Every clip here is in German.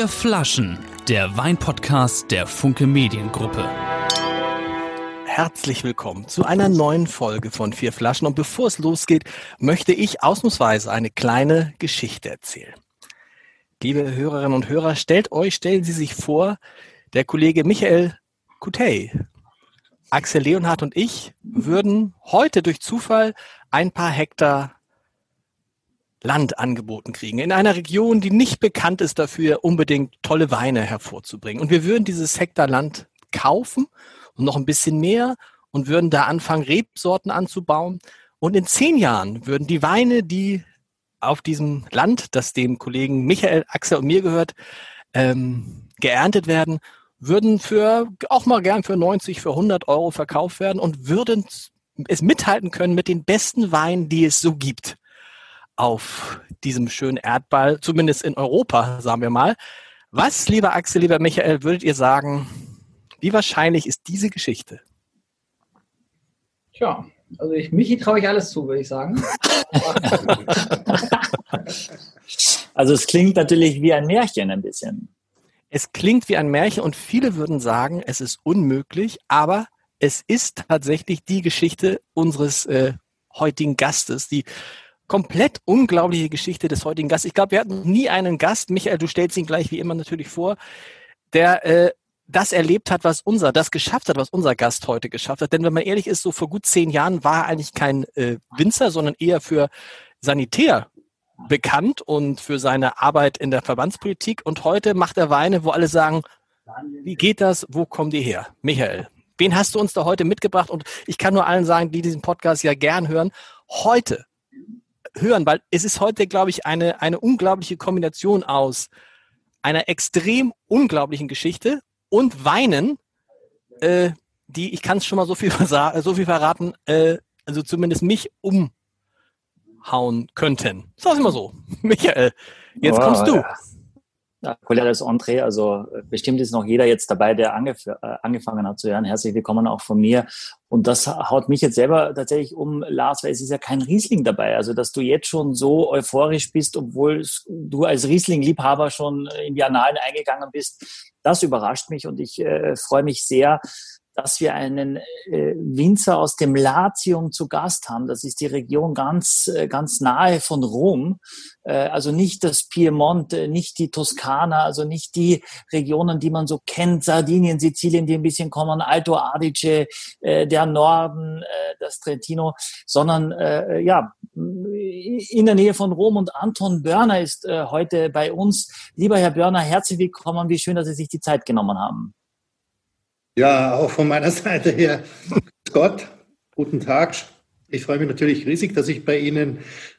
Vier Flaschen, der Weinpodcast der Funke Mediengruppe. Herzlich willkommen zu einer neuen Folge von Vier Flaschen. Und bevor es losgeht, möchte ich ausnahmsweise eine kleine Geschichte erzählen. Liebe Hörerinnen und Hörer, stellen Sie sich vor, der Kollege Michael Kutey, Axel Leonhardt und ich würden heute durch Zufall ein paar Hektar Land angeboten kriegen, in einer Region, die nicht bekannt ist dafür, unbedingt tolle Weine hervorzubringen. Und wir würden dieses Hektar Land kaufen und noch ein bisschen mehr und würden da anfangen, Rebsorten anzubauen. Und in 10 Jahren würden die Weine, die auf diesem Land, das dem Kollegen Michael, Axel und mir gehört, geerntet werden, würden auch mal gern für 90, für 100 Euro verkauft werden und würden es mithalten können mit den besten Weinen, die es so gibt auf diesem schönen Erdball, zumindest in Europa, sagen wir mal. Was, lieber Axel, lieber Michael, würdet ihr sagen, wie wahrscheinlich ist diese Geschichte? Tja, also Michi traue ich alles zu, würde ich sagen. Also es klingt natürlich wie ein Märchen ein bisschen. Es klingt wie ein Märchen und viele würden sagen, es ist unmöglich, aber es ist tatsächlich die Geschichte unseres heutigen Gastes, die komplett unglaubliche Geschichte des heutigen Gastes. Ich glaube, wir hatten nie einen Gast, Michael, du stellst ihn gleich wie immer natürlich vor, der das erlebt hat, das geschafft hat, was unser Gast heute geschafft hat. Denn wenn man ehrlich ist, so vor gut 10 Jahren war er eigentlich kein Winzer, sondern eher für Sanitär bekannt und für seine Arbeit in der Verbandspolitik. Und heute macht er Weine, wo alle sagen, wie geht das, wo kommen die her? Michael, wen hast du uns da heute mitgebracht? Und ich kann nur allen sagen, die diesen Podcast ja gern hören, heute hören, weil es ist heute, glaube ich, eine unglaubliche Kombination aus einer extrem unglaublichen Geschichte und Weinen, die, ich kann es schon mal so viel verraten, also zumindest mich umhauen könnten. Sag's mal so. Michael, jetzt kommst du. Ja, das Entree, also bestimmt ist noch jeder jetzt dabei, der angefangen hat zu hören. Herzlich willkommen auch von mir. Und das haut mich jetzt selber tatsächlich um, Lars, weil es ist ja kein Riesling dabei. Also, dass du jetzt schon so euphorisch bist, obwohl du als Riesling-Liebhaber schon in die Annalen eingegangen bist, das überrascht mich und ich freue mich sehr, dass wir einen Winzer aus dem Latium zu Gast haben. Das ist die Region ganz nahe von Rom. Also nicht das Piemont, nicht die Toskana, also nicht die Regionen, die man so kennt, Sardinien, Sizilien, die ein bisschen kommen, Alto Adige, der Norden, das Trentino, sondern in der Nähe von Rom. Und Anton Börner ist heute bei uns. Lieber Herr Börner, herzlich willkommen. Wie schön, dass Sie sich die Zeit genommen haben. Ja, auch von meiner Seite her, Gott, guten Tag. Ich freue mich natürlich riesig, dass ich bei Ihnen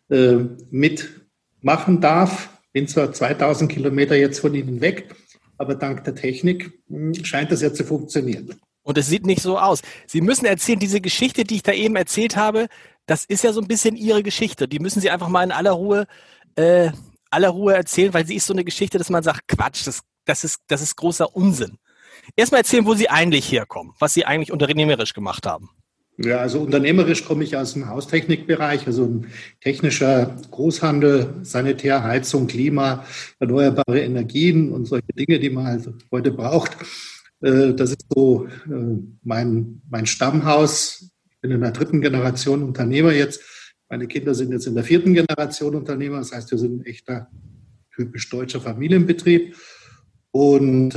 mitmachen darf. Bin zwar 2000 Kilometer jetzt von Ihnen weg, aber dank der Technik scheint das ja zu funktionieren. Und es sieht nicht so aus. Sie müssen erzählen, diese Geschichte, die ich da eben erzählt habe, das ist ja so ein bisschen Ihre Geschichte. Die müssen Sie einfach mal in aller Ruhe erzählen, weil sie ist so eine Geschichte, dass man sagt, Quatsch, das ist großer Unsinn. Erstmal erzählen, wo Sie eigentlich herkommen, was Sie eigentlich unternehmerisch gemacht haben. Ja, also unternehmerisch komme ich aus dem Haustechnikbereich, also ein technischer Großhandel, Sanitär, Heizung, Klima, erneuerbare Energien und solche Dinge, die man halt heute braucht. Das ist so mein Stammhaus. Ich bin in der 3. Generation Unternehmer jetzt. Meine Kinder sind jetzt in der 4. Generation Unternehmer. Das heißt, wir sind ein echter, typisch deutscher Familienbetrieb. Und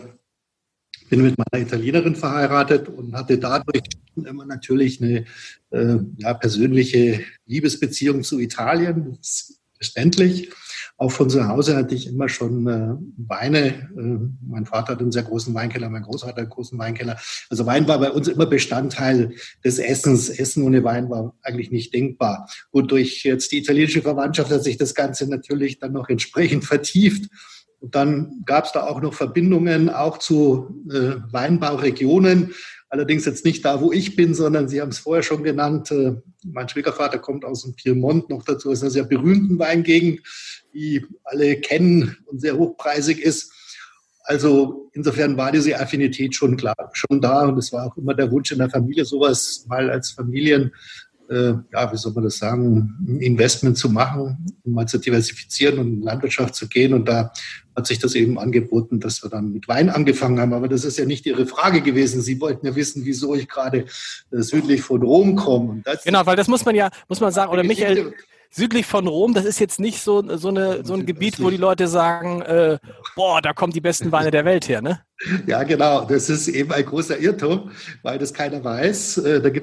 bin mit meiner Italienerin verheiratet und hatte dadurch immer natürlich eine persönliche Liebesbeziehung zu Italien, das ist verständlich. Auch von zu Hause hatte ich immer schon Weine. Mein Vater hat einen sehr großen Weinkeller, mein Großvater einen großen Weinkeller. Also Wein war bei uns immer Bestandteil des Essens. Essen ohne Wein war eigentlich nicht denkbar. Und durch jetzt die italienische Verwandtschaft hat sich das Ganze natürlich dann noch entsprechend vertieft. Und dann gab es da auch noch Verbindungen auch zu Weinbauregionen. Allerdings jetzt nicht da, wo ich bin, sondern Sie haben es vorher schon genannt. Mein Schwiegervater kommt aus dem Piemont, noch dazu aus einer sehr berühmten Weingegend, die alle kennen und sehr hochpreisig ist. Also insofern war diese Affinität schon da. Und es war auch immer der Wunsch in der Familie, sowas mal als Familienbetrieb wie soll man das sagen, ein Investment zu machen, um mal zu diversifizieren und in die Landwirtschaft zu gehen. Und da hat sich das eben angeboten, dass wir dann mit Wein angefangen haben. Aber das ist ja nicht Ihre Frage gewesen. Sie wollten ja wissen, wieso ich gerade südlich von Rom komme. Und das genau, weil das muss man sagen, oder Michael, südlich von Rom, das ist jetzt nicht so ein Gebiet, wo die Leute sagen, da kommen die besten Weine der Welt her, ne? Ja, genau. Das ist eben ein großer Irrtum, weil das keiner weiß.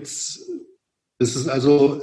Das ist also,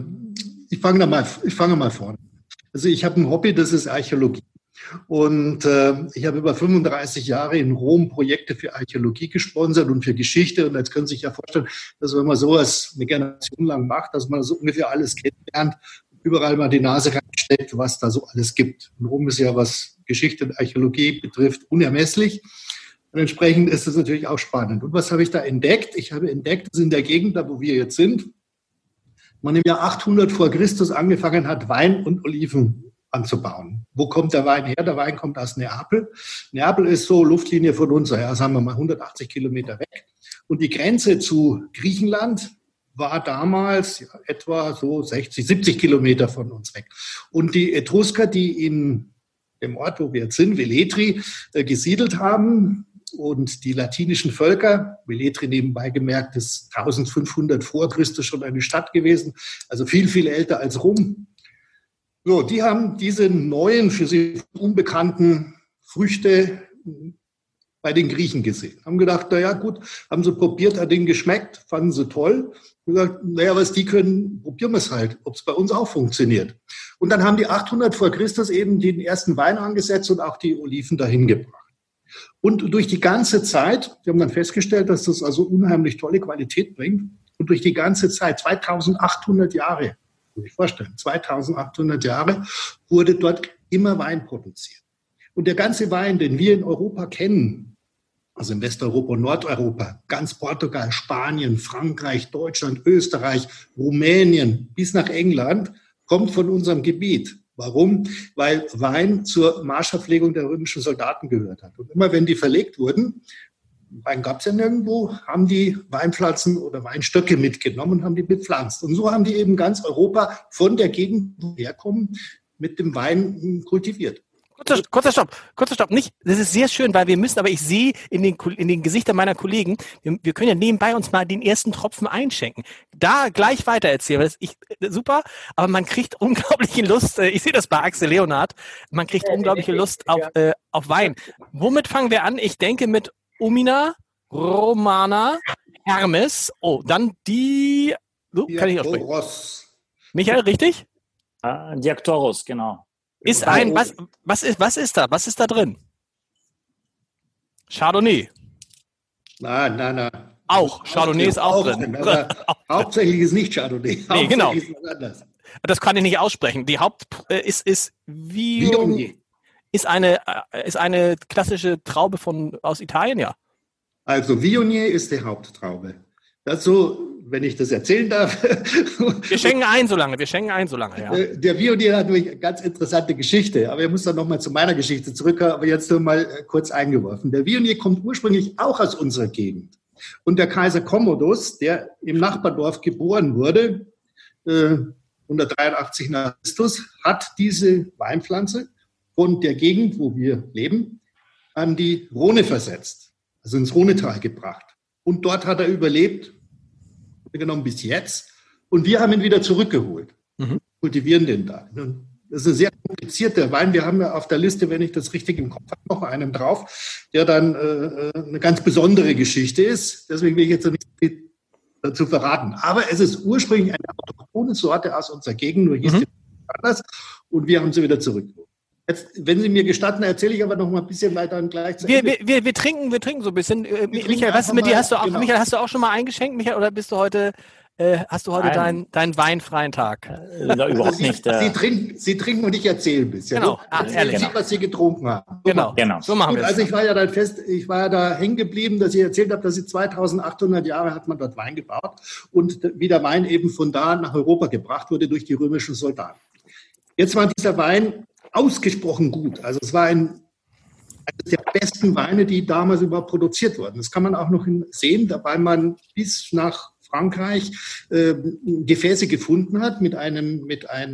ich fange mal vorne. Also ich habe ein Hobby, das ist Archäologie. Und ich habe über 35 Jahre in Rom Projekte für Archäologie gesponsert und für Geschichte. Und jetzt können Sie sich ja vorstellen, dass wenn man sowas eine Generation lang macht, dass man so ungefähr alles kennenlernt, überall mal die Nase reinsteckt, was da so alles gibt. Und Rom ist ja, was Geschichte und Archäologie betrifft, unermesslich. Und entsprechend ist es natürlich auch spannend. Und was habe ich da entdeckt? Ich habe entdeckt, dass in der Gegend, da wo wir jetzt sind, man im Jahr 800 vor Christus angefangen hat, Wein und Oliven anzubauen. Wo kommt der Wein her? Der Wein kommt aus Neapel. Neapel ist so Luftlinie von uns, sagen wir mal 180 Kilometer weg. Und die Grenze zu Griechenland war damals etwa so 60, 70 Kilometer von uns weg. Und die Etrusker, die in dem Ort, wo wir jetzt sind, Velletri, gesiedelt haben, und die latinischen Völker, Velletri nebenbei gemerkt, ist 1500 vor Christus schon eine Stadt gewesen, also viel, viel älter als Rom. So, die haben diese neuen, für sie unbekannten Früchte bei den Griechen gesehen. Haben gedacht, naja gut, haben sie probiert, hat denen geschmeckt, fanden sie toll. Und gesagt, naja, was die können, probieren wir es halt, ob es bei uns auch funktioniert. Und dann haben die 800 vor Christus eben den ersten Wein angesetzt und auch die Oliven dahin gebracht. Und durch die ganze Zeit, wir haben dann festgestellt, dass das also unheimlich tolle Qualität bringt. Und durch die ganze Zeit, 2800 Jahre, muss ich vorstellen, 2800 Jahre wurde dort immer Wein produziert. Und der ganze Wein, den wir in Europa kennen, also in Westeuropa und Nordeuropa, ganz Portugal, Spanien, Frankreich, Deutschland, Österreich, Rumänien bis nach England, kommt von unserem Gebiet. Warum? Weil Wein zur Marschverpflegung der römischen Soldaten gehört hat. Und immer wenn die verlegt wurden, Wein gab es ja nirgendwo, haben die Weinpflanzen oder Weinstöcke mitgenommen und haben die bepflanzt. Und so haben die eben ganz Europa von der Gegend, wo wir herkommen, mit dem Wein kultiviert. Kurzer Stopp. Nicht, das ist sehr schön, weil wir müssen, aber ich sehe in den Gesichtern meiner Kollegen, wir können ja nebenbei uns mal den ersten Tropfen einschenken. Da gleich weiter erzählen, super, aber man kriegt unglaubliche Lust, ich sehe das bei Axel Leonhard, man kriegt unglaubliche Lust auf Wein. Womit fangen wir an? Ich denke mit Umina, Romana, Hermes, dann die, kann ich aussprechen. Michael, richtig? Diaktoros, genau. Was ist da drin? Chardonnay. Nein. Auch. Chardonnay ist auch drin. Hauptsächlich ist nicht Chardonnay. Nee, genau. Das kann ich nicht aussprechen. Die ist Viognier. Ist eine klassische Traube aus Italien, ja. Also Viognier ist die Haupttraube. Dazu, wenn ich das erzählen darf. Wir schenken ein so lange, ja. Der Viognier hat eine ganz interessante Geschichte, aber ich muss dann nochmal zu meiner Geschichte zurückkommen, aber jetzt nur mal kurz eingeworfen. Der Viognier kommt ursprünglich auch aus unserer Gegend. Und der Kaiser Commodus, der im Nachbardorf geboren wurde, 183 nach Christus, hat diese Weinpflanze von der Gegend, wo wir leben, an die Rhone versetzt, also ins Rhonetal gebracht. Und dort hat er überlebt, genommen bis jetzt. Und wir haben ihn wieder zurückgeholt. Kultivieren den da. Das ist ein sehr komplizierter Wein. Wir haben ja auf der Liste, wenn ich das richtig im Kopf habe, noch einen drauf, der dann eine ganz besondere Geschichte ist. Deswegen will ich jetzt nicht viel dazu verraten. Aber es ist ursprünglich eine autochthone Sorte aus unserer Gegend, nur hieß die anders. Und wir haben sie wieder zurückgeholt. Jetzt, wenn Sie mir gestatten, erzähle ich aber noch mal ein bisschen weiter dann gleich zu Ende. Wir trinken so ein bisschen. Michael, was ist mit dir? Michael, hast du auch schon mal eingeschenkt, Michael, oder bist du heute deinen weinfreien Tag? Überhaupt nicht. Sie trinken und ich erzähle ein bisschen. Genau. Erzählen Sie, was Sie getrunken haben. Genau. So machen wir es. Also ich war ja da hängen geblieben, dass ich erzählt habe, dass sie 2800 Jahre hat man dort Wein gebaut und wie der Wein eben von da nach Europa gebracht wurde durch die römischen Soldaten. Jetzt war dieser Wein ausgesprochen gut. Also es war eines der besten Weine, die damals überhaupt produziert wurden. Das kann man auch noch sehen, weil man bis nach Frankreich Gefäße gefunden hat mit einem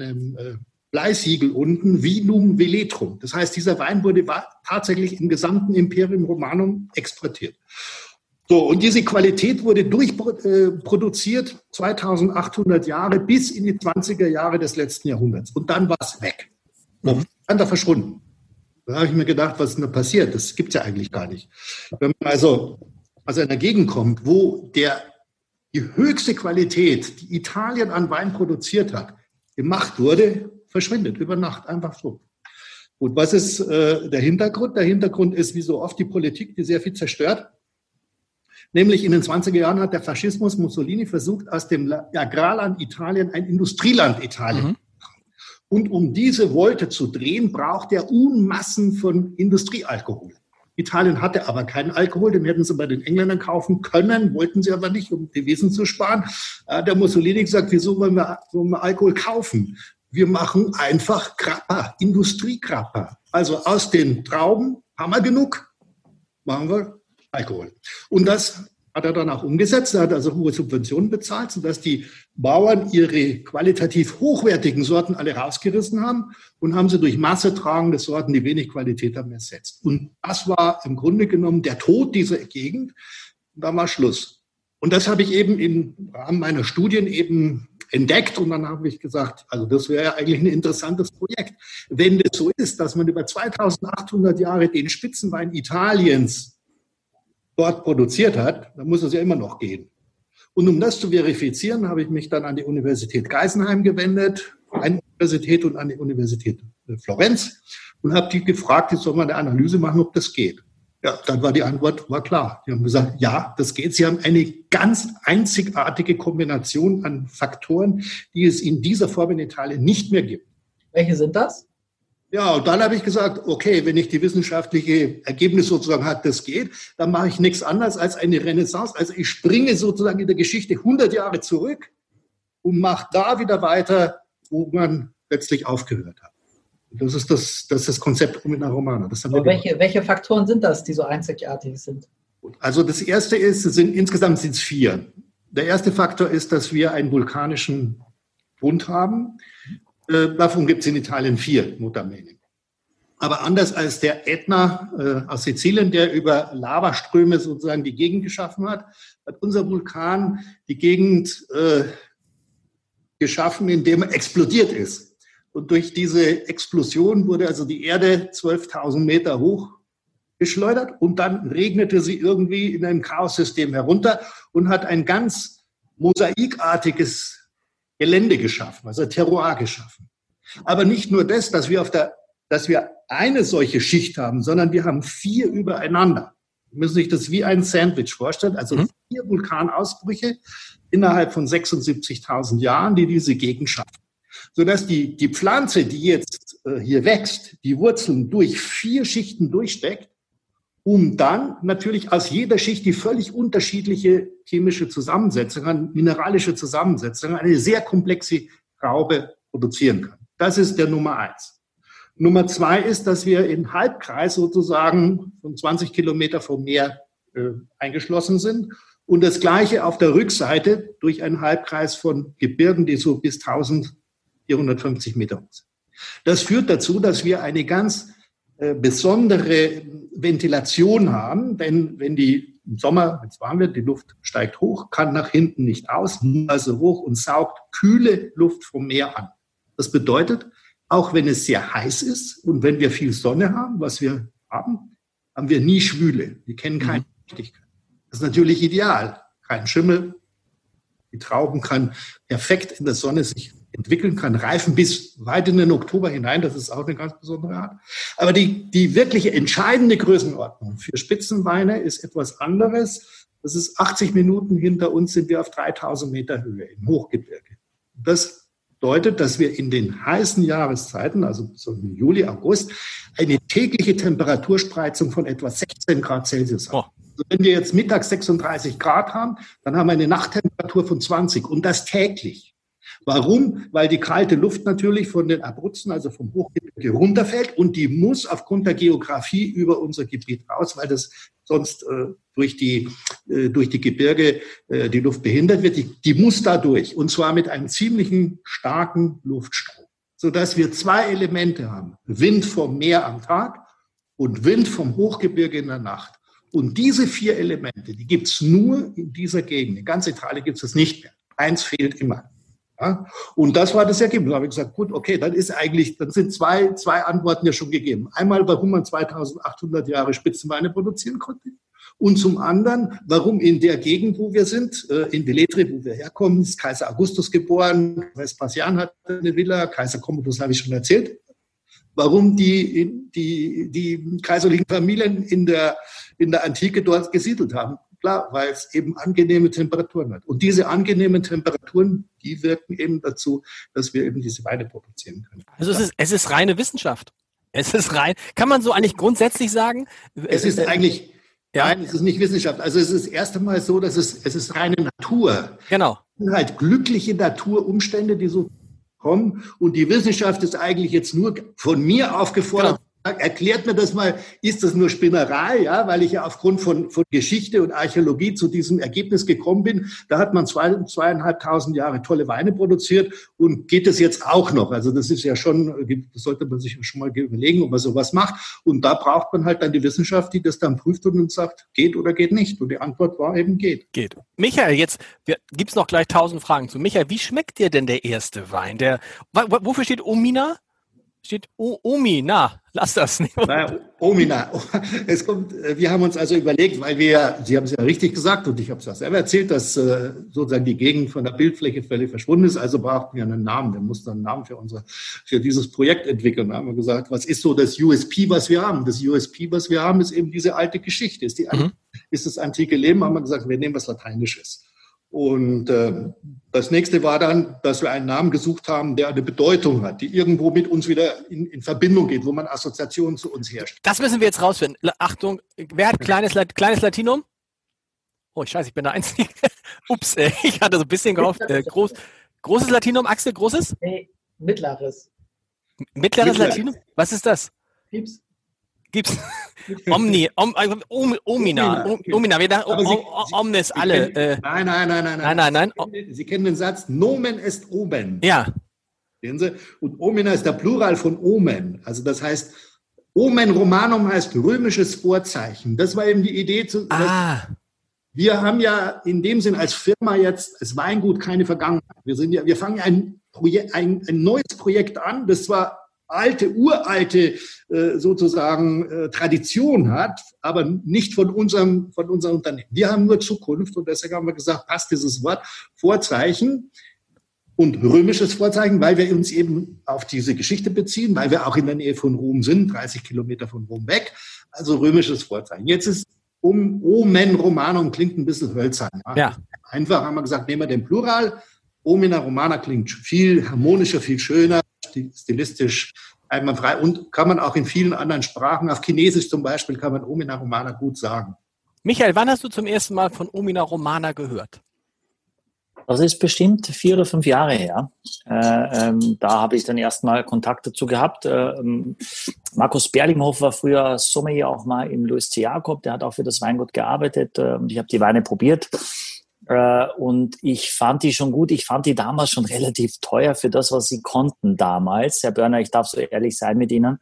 Bleisiegel unten, Vinum Veletrum. Das heißt, dieser Wein war tatsächlich im gesamten Imperium Romanum exportiert. So, und diese Qualität wurde durchproduziert 2800 Jahre bis in die 20er Jahre des letzten Jahrhunderts. Und dann war es weg. Dann da verschwunden. Da habe ich mir gedacht, was ist denn da passiert? Das gibt es ja eigentlich gar nicht. Wenn man also aus einer Gegend kommt, wo die höchste Qualität, die Italien an Wein produziert hat, gemacht wurde, verschwindet über Nacht einfach so. Und was ist der Hintergrund? Der Hintergrund ist, wie so oft, die Politik, die sehr viel zerstört. Nämlich in den 20er Jahren hat der Faschismus Mussolini versucht, aus dem Agrarland Italien ein Industrieland Italien zu machen. Und um diese Wolte zu drehen, braucht er Unmassen von Industriealkohol. Italien hatte aber keinen Alkohol, den hätten sie bei den Engländern kaufen können, wollten sie aber nicht, um Devisen zu sparen. Der Mussolini gesagt, wieso wollen wir Alkohol kaufen? Wir machen einfach Grappa, Industriegrappa. Also aus den Trauben haben wir genug, machen wir Alkohol. Und das hat er dann auch umgesetzt. Er hat also hohe Subventionen bezahlt, sodass die Bauern ihre qualitativ hochwertigen Sorten alle rausgerissen haben und haben sie durch massetragende Sorten, die wenig Qualität haben, ersetzt. Und das war im Grunde genommen der Tod dieser Gegend. Und da war Schluss. Und das habe ich eben im Rahmen meiner Studien eben entdeckt. Und dann habe ich gesagt, also das wäre ja eigentlich ein interessantes Projekt. Wenn das so ist, dass man über 2800 Jahre den Spitzenwein Italiens dort produziert hat, dann muss es ja immer noch gehen. Und um das zu verifizieren, habe ich mich dann an die Universität Geisenheim gewendet, eine Universität und an die Universität Florenz und habe die gefragt, jetzt soll man eine Analyse machen, ob das geht. Ja, dann war die Antwort, war klar. Die haben gesagt, ja, das geht. Sie haben eine ganz einzigartige Kombination an Faktoren, die es in dieser Form in Italien nicht mehr gibt. Welche sind das? Ja, und dann habe ich gesagt, okay, wenn ich die wissenschaftliche Ergebnis sozusagen hat, das geht, dann mache ich nichts anderes als eine Renaissance. Also ich springe sozusagen in der Geschichte 100 Jahre zurück und mache da wieder weiter, wo man letztlich aufgehört hat. Und das ist das Konzept Omnia Romana. Das haben welche Faktoren sind das, die so einzigartig sind? Also das erste ist, insgesamt sind es 4. Der erste Faktor ist, dass wir einen vulkanischen Bund haben. Davon gibt es in Italien 4 Muttermänner. Aber anders als der Ätna aus Sizilien, der über Lavaströme sozusagen die Gegend geschaffen hat, hat unser Vulkan die Gegend geschaffen, indem er explodiert ist. Und durch diese Explosion wurde also die Erde 12.000 Meter hoch geschleudert und dann regnete sie irgendwie in einem Chaossystem herunter und hat ein ganz mosaikartiges Gelände geschaffen, also Terroir geschaffen. Aber nicht nur das, dass wir eine solche Schicht haben, sondern wir haben 4 übereinander. Sie müssen sich das wie ein Sandwich vorstellen, also 4 Vulkanausbrüche innerhalb von 76.000 Jahren, die diese Gegend schaffen. Sodass die Pflanze, die jetzt hier wächst, die Wurzeln durch 4 Schichten durchsteckt, um dann natürlich aus jeder Schicht die völlig unterschiedliche chemische Zusammensetzung, mineralische Zusammensetzung, eine sehr komplexe Traube produzieren kann. Das ist der Nummer 1. Nummer 2 ist, dass wir in Halbkreis sozusagen von 20 Kilometer vom Meer eingeschlossen sind und das Gleiche auf der Rückseite durch einen Halbkreis von Gebirgen, die so bis 1450 Meter hoch sind. Das führt dazu, dass wir eine ganz besondere Ventilation haben, denn wenn die im Sommer, wenn es warm wird, die Luft steigt hoch, kann nach hinten nicht aus, also hoch und saugt kühle Luft vom Meer an. Das bedeutet, auch wenn es sehr heiß ist und wenn wir viel Sonne haben, was wir haben, haben wir nie Schwüle. Wir kennen keine Feuchtigkeit. Das ist natürlich ideal. Kein Schimmel. Die Trauben kann perfekt in der Sonne sich entwickeln, kann reifen bis weit in den Oktober hinein. Das ist auch eine ganz besondere Art. Aber die wirkliche entscheidende Größenordnung für Spitzenweine ist etwas anderes. Das ist 80 Minuten hinter uns sind wir auf 3000 Meter Höhe im Hochgebirge. Das bedeutet, dass wir in den heißen Jahreszeiten, also so im Juli, August, eine tägliche Temperaturspreizung von etwa 16 Grad Celsius haben. Also wenn wir jetzt mittags 36 Grad haben, dann haben wir eine Nachttemperatur von 20 und das täglich. Warum? Weil die kalte Luft natürlich von den Abruzzen, also vom Hochgebirge, runterfällt und die muss aufgrund der Geografie über unser Gebiet raus, weil das sonst durch die Gebirge die Luft behindert wird. Die muss da durch und zwar mit einem ziemlichen starken Luftstrom, sodass wir zwei Elemente haben. Wind vom Meer am Tag und Wind vom Hochgebirge in der Nacht. Und diese 4 Elemente, die gibt es nur in dieser Gegend. In ganz Italien gibt es das nicht mehr. Eins fehlt immer. Ja? Und das war das Ergebnis. Da habe ich gesagt, gut, okay, dann sind zwei Antworten ja schon gegeben. Einmal, warum man 2800 Jahre Spitzenweine produzieren konnte. Und zum anderen, warum in der Gegend, wo wir sind, in Velletri, wo wir herkommen, ist Kaiser Augustus geboren, Vespasian hatte eine Villa, Kaiser Commodus habe ich schon erzählt. Warum die kaiserlichen Familien in der Antike dort gesiedelt haben. Klar, weil es eben angenehme Temperaturen hat. Und diese angenehmen Temperaturen, die wirken eben dazu, dass wir eben diese Weine produzieren können. Also es ist reine Wissenschaft. Kann man so eigentlich grundsätzlich sagen? Es ist eigentlich, nein, es ist nicht Wissenschaft. Also es ist erst einmal so, dass es ist reine Natur. Genau. Es sind halt glückliche Naturumstände, die so kommen. Und die Wissenschaft ist eigentlich jetzt nur von mir aufgefordert. Genau. Erklärt mir das mal, ist das nur Spinnerei, ja, weil ich ja aufgrund von Geschichte und Archäologie zu diesem Ergebnis gekommen bin. Da hat man 2.500 Jahre tolle Weine produziert und geht es jetzt auch noch. Also das ist ja schon, das sollte man sich schon mal überlegen, ob man sowas macht. Und da braucht man halt dann die Wissenschaft, die das dann prüft und sagt, geht oder geht nicht. Und die Antwort war eben geht. Geht. Michael, jetzt gibt's noch gleich 1000 Fragen zu. Michael, wie schmeckt dir denn der erste Wein? Wofür steht Omina? Steht Omina, lass das nicht. Omina. Wir haben uns also überlegt, weil Sie haben es ja richtig gesagt und ich habe es ja selber erzählt, dass sozusagen die Gegend von der Bildfläche völlig verschwunden ist, also brauchten wir einen Namen. Wir mussten einen Namen für dieses Projekt entwickeln. Da haben wir gesagt, was ist so das USP, was wir haben? Das USP, was wir haben, ist eben diese alte Geschichte, ist das antike Leben. Haben wir gesagt, wir nehmen was Lateinisches. Und das nächste war dann, dass wir einen Namen gesucht haben, der eine Bedeutung hat, die irgendwo mit uns wieder in Verbindung geht, wo man Assoziationen zu uns herstellt. Das müssen wir jetzt rausfinden. Achtung, wer hat kleines Latinum? Oh, scheiße, ich bin der Einzige. Ups, ich hatte so ein bisschen gehofft. Großes Latinum, Axel, großes? Nee, mittleres. Mittleres Latinum? Was ist das? Gibt's? Omina. Wir dachten, Omnis, alle. Nein. Sie kennen den Satz, Nomen est omen. Ja. Sehen Sie? Und Omina ist der Plural von Omen. Also das heißt, Omen Romanum heißt römisches Vorzeichen. Das war eben die Idee. Wir haben ja in dem Sinn als Firma jetzt, als Weingut, keine Vergangenheit. Wir fangen ein neues Projekt an, das zwar uralte sozusagen Tradition hat, aber nicht von unserem Unternehmen. Wir haben nur Zukunft und deswegen haben wir gesagt, passt dieses Wort Vorzeichen und römisches Vorzeichen, weil wir uns eben auf diese Geschichte beziehen, weil wir auch in der Nähe von Rom sind, 30 Kilometer von Rom weg, also römisches Vorzeichen. Jetzt ist Omen Romanum klingt ein bisschen hölzern. Ja. Einfach haben wir gesagt, nehmen wir den Plural. Omina Romana klingt viel harmonischer, viel schöner, stilistisch einwandfrei und kann man auch in vielen anderen Sprachen, auf Chinesisch zum Beispiel, kann man Omina Romana gut sagen. Michael, wann hast du zum ersten Mal von Omina Romana gehört? Das ist bestimmt 4 oder 5 Jahre her. Da habe ich dann erstmal Kontakt dazu gehabt. Markus Berlinghoff war früher Sommelier auch mal im Louis C. Jakob, der hat auch für das Weingut gearbeitet und ich habe die Weine probiert. Und ich fand die schon gut. Ich fand die damals schon relativ teuer für das, was sie konnten damals. Herr Börner, ich darf so ehrlich sein mit Ihnen.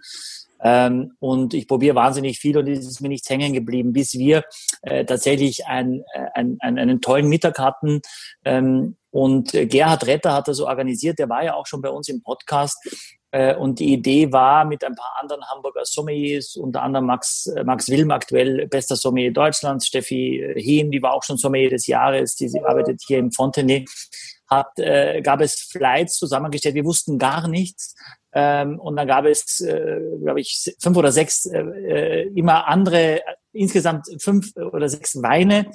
Und ich probiere wahnsinnig viel und es ist mir nichts hängen geblieben, bis wir tatsächlich einen tollen Mittag hatten. Und Gerhard Retter hat das so organisiert. Der war ja auch schon bei uns im Podcast. Und die Idee war mit ein paar anderen Hamburger Sommeliers, unter anderem Max Wilm, aktuell bester Sommelier Deutschlands, Steffi Hehn, die war auch schon Sommelier des Jahres, die arbeitet hier im Fontenay, gab es Flights zusammengestellt, wir wussten gar nichts. Und dann gab es, glaube ich, 5 oder 6 immer andere, insgesamt 5 oder 6 Weine,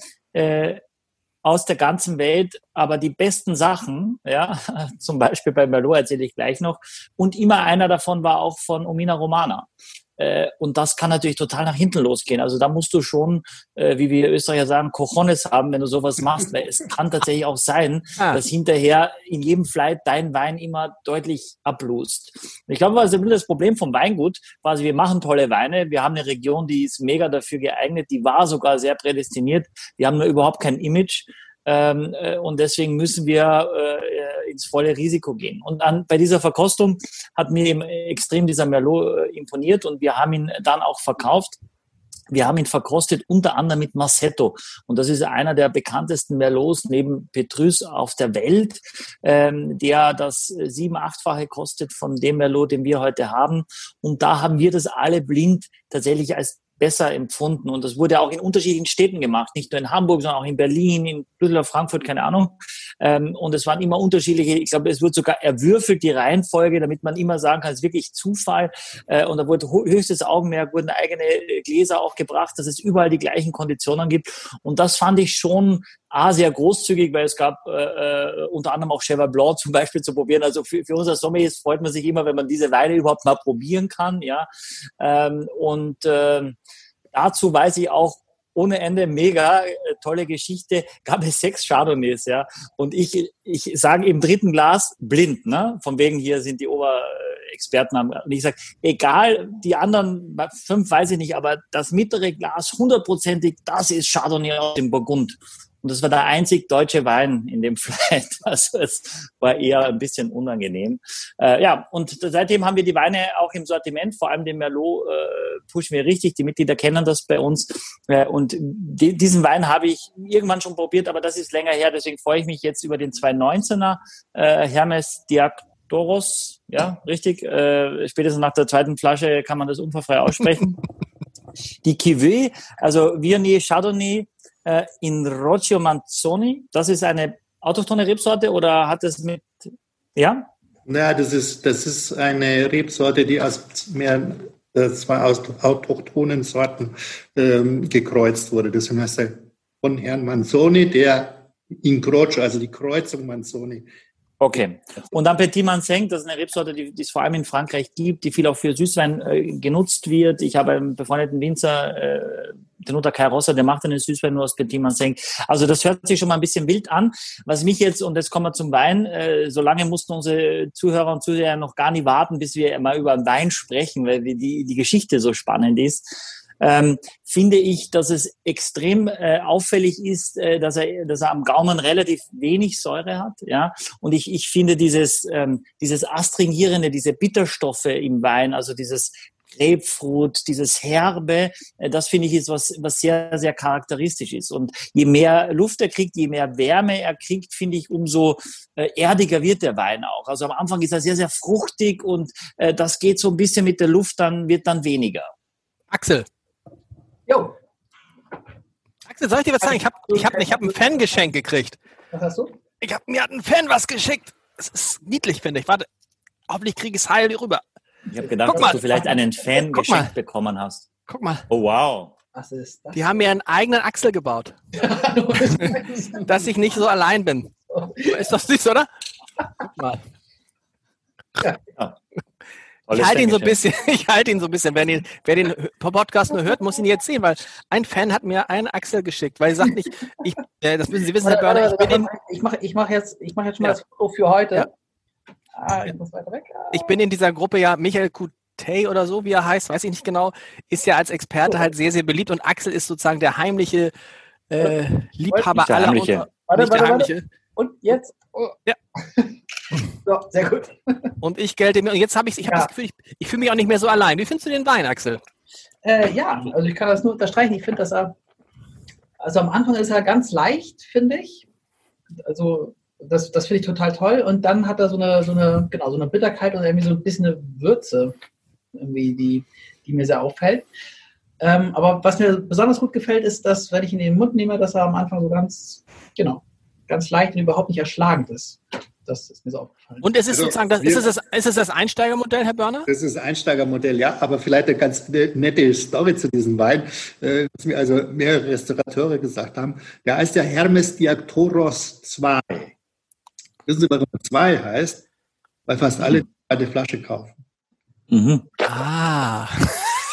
aus der ganzen Welt, aber die besten Sachen, ja, zum Beispiel bei Merlot erzähle ich gleich noch, und immer einer davon war auch von Omina Romana. Und das kann natürlich total nach hinten losgehen. Also da musst du schon, wie wir Österreicher sagen, Cojones haben, wenn du sowas machst. Weil es kann tatsächlich auch sein, dass hinterher in jedem Flight dein Wein immer deutlich ablust. Ich glaube, was das Problem vom Weingut war, also wir machen tolle Weine. Wir haben eine Region, die ist mega dafür geeignet. Die war sogar sehr prädestiniert. Die haben nur überhaupt kein Image. Und deswegen müssen wir ins volle Risiko gehen. Und bei dieser Verkostung hat mir eben extrem dieser Merlot imponiert und wir haben ihn dann auch verkauft. Wir haben ihn verkostet unter anderem mit Massetto. Und das ist einer der bekanntesten Merlots neben Petrus auf der Welt, der das 7-8-fache kostet von dem Merlot, den wir heute haben. Und da haben wir das alle blind tatsächlich als besser empfunden. Und das wurde auch in unterschiedlichen Städten gemacht, nicht nur in Hamburg, sondern auch in Berlin, in Düsseldorf, Frankfurt, keine Ahnung. Und es waren immer unterschiedliche, ich glaube, es wurde sogar erwürfelt, die Reihenfolge, damit man immer sagen kann, es ist wirklich Zufall. Und da wurde höchstes Augenmerk, wurden eigene Gläser auch gebracht, dass es überall die gleichen Konditionen gibt. Und das fand ich schon sehr großzügig, weil es gab unter anderem auch Cheval Blanc zum Beispiel zu probieren. Also für uns als Sommeliers freut man sich immer, wenn man diese Weine überhaupt mal probieren kann. Ja. Dazu weiß ich auch ohne Ende, mega tolle Geschichte, gab es 6 Chardonnays, ja. Und ich sage im dritten Glas blind, ne? Von wegen hier sind die Oberexperten. Und ich sage, egal, die anderen 5 weiß ich nicht, aber das mittlere Glas 100%ig, das ist Chardonnay aus dem Burgund. Und das war der einzig deutsche Wein in dem Flight. Also es war eher ein bisschen unangenehm. Und seitdem haben wir die Weine auch im Sortiment, vor allem den Merlot pushen wir richtig. Die Mitglieder kennen das bei uns. Und diesen Wein habe ich irgendwann schon probiert, aber das ist länger her. Deswegen freue ich mich jetzt über den 2019er Hermes Diaktoros. Ja, richtig. Spätestens nach der zweiten Flasche kann man das unfallfrei aussprechen. Die Cuvée, also Viognier Chardonnay, in Rocio Manzoni. Das ist eine autochthone Rebsorte oder hat es mit, ja? Naja, das ist eine Rebsorte, die aus zwei autochthonen Sorten gekreuzt wurde. Das heißt von Herrn Manzoni, der in Croce, also die Kreuzung Manzoni. Okay. Und dann Petit Manseng, das ist eine Rebsorte, die es vor allem in Frankreich gibt, die viel auch für Süßwein genutzt wird. Ich habe einen befreundeten Winzer, den Uta Kairossa, der macht einen Süßwein nur aus Petit Manseng. Also das hört sich schon mal ein bisschen wild an. Was mich jetzt, und jetzt kommen wir zum Wein, so lange mussten unsere Zuhörer und Zuseher noch gar nicht warten, bis wir mal über Wein sprechen, weil die Geschichte so spannend ist. Finde ich, dass es extrem auffällig ist, dass er am Gaumen relativ wenig Säure hat, ja. Und ich finde dieses Astringierende, diese Bitterstoffe im Wein, also dieses Grapefruit, dieses Herbe, das finde ich ist was sehr, sehr charakteristisch ist. Und je mehr Luft er kriegt, je mehr Wärme er kriegt, finde ich, umso erdiger wird der Wein auch. Also am Anfang ist er sehr, sehr fruchtig und das geht so ein bisschen mit der Luft, wird dann weniger. Axel. Jo. Axel, soll ich dir was sagen? Ich hab ein Fangeschenk gekriegt. Was hast du? Mir hat ein Fan was geschickt. Es ist niedlich, finde ich. Warte, hoffentlich kriege ich es heil rüber. Ich habe gedacht, dass du vielleicht einen Fan geschenkt bekommen hast. Guck mal. Oh, wow. Was ist das? Die haben mir einen eigenen Axel gebaut. Dass ich nicht so allein bin. Ist doch süß, oder? Guck mal. Ja. Ich halte ihn so ein bisschen. Wer den Podcast nur hört, muss ihn jetzt sehen, weil ein Fan hat mir einen Axel geschickt, weil er sagt nicht, das müssen Sie wissen, Herr Börner, ich mach jetzt schon mal das Foto für heute. Ich muss weiter weg. Ich bin in dieser Gruppe ja, Michael Coutet oder so, wie er heißt, weiß ich nicht genau, ist ja als Experte halt sehr, sehr beliebt und Axel ist sozusagen der heimliche Liebhaber aller. Warte. Und jetzt? Oh. Ja. So, sehr gut. Und ich gelte mir, und jetzt habe ich das Gefühl, ich fühle mich auch nicht mehr so allein. Wie findest du den Wein, Axel? Also ich kann das nur unterstreichen. Ich finde, dass also am Anfang ist er ganz leicht, finde ich. Also das finde ich total toll. Und dann hat er so eine Bitterkeit und irgendwie so ein bisschen eine Würze, irgendwie, die mir sehr auffällt. Aber was mir besonders gut gefällt, ist, dass, wenn ich ihn in den Mund nehme, dass er am Anfang so ganz leicht und überhaupt nicht erschlagend ist. Das ist mir so aufgefallen. Und es ist sozusagen, ist es das Einsteigermodell, Herr Börner? Das ist das Einsteigermodell, ja, aber vielleicht eine ganz nette Story zu diesem Wein, was mir also mehrere Restaurateure gesagt haben. Der heißt ja Hermes Diaktoros 2. Wissen Sie, warum er 2 heißt? Weil fast alle die zweite Flasche kaufen. Mhm.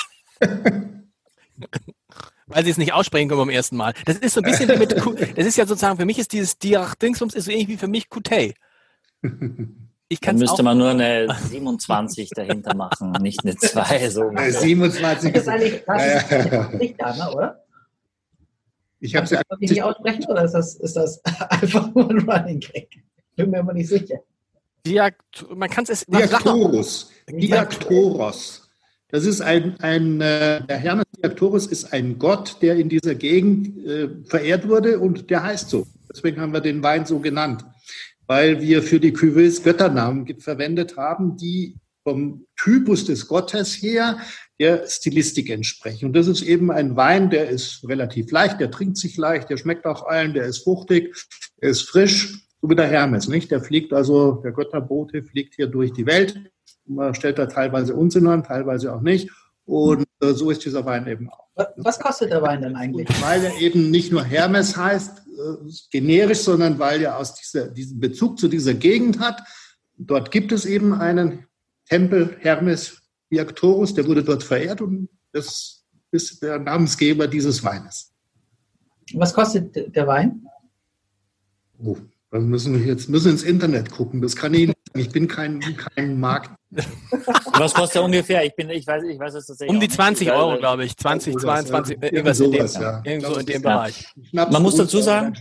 Weil sie es nicht aussprechen können beim ersten Mal. Das ist so ein bisschen wie mit, das ist ja sozusagen, für mich ist dieses Diach-Dingsbums ist so ähnlich wie für mich Kutei. Dann müsste man nur eine 27 dahinter machen, nicht eine 2. So. 27 Das ist eigentlich nicht da, ne, oder? Ich habe Kannst du das nicht aussprechen oder ist das einfach nur ein Running Gag? Bin mir aber nicht sicher. Man kann es... Diaktoros. Diaktoros. Das ist der Hermes Diaktoros ist ein Gott, der in dieser Gegend verehrt wurde und der heißt so. Deswegen haben wir den Wein so genannt, weil wir für die Cuvées Götternamen verwendet haben, die vom Typus des Gottes her der Stilistik entsprechen. Und das ist eben ein Wein, der ist relativ leicht, der trinkt sich leicht, der schmeckt auch allen, der ist fruchtig, der ist frisch, so wie der Hermes, nicht? Der fliegt also, der Götterbote fliegt hier durch die Welt. Man stellt da teilweise Unsinn an, teilweise auch nicht. Und so ist dieser Wein eben auch. Was kostet der Wein denn eigentlich? Und weil er eben nicht nur Hermes heißt, generisch, sondern weil er aus diesem Bezug zu dieser Gegend hat. Dort gibt es eben einen Tempel Hermes Diaktoros, der wurde dort verehrt und das ist der Namensgeber dieses Weines. Was kostet der Wein? Oh, wir müssen ins Internet gucken. Das kann ich nicht. Ich bin kein Markt. Was kostet er ungefähr? Ich weiß es tatsächlich. Um die 20 Euro, glaube ich. 20, 22, irgendwas irgendwo in dem Bereich. Man muss dazu sagen,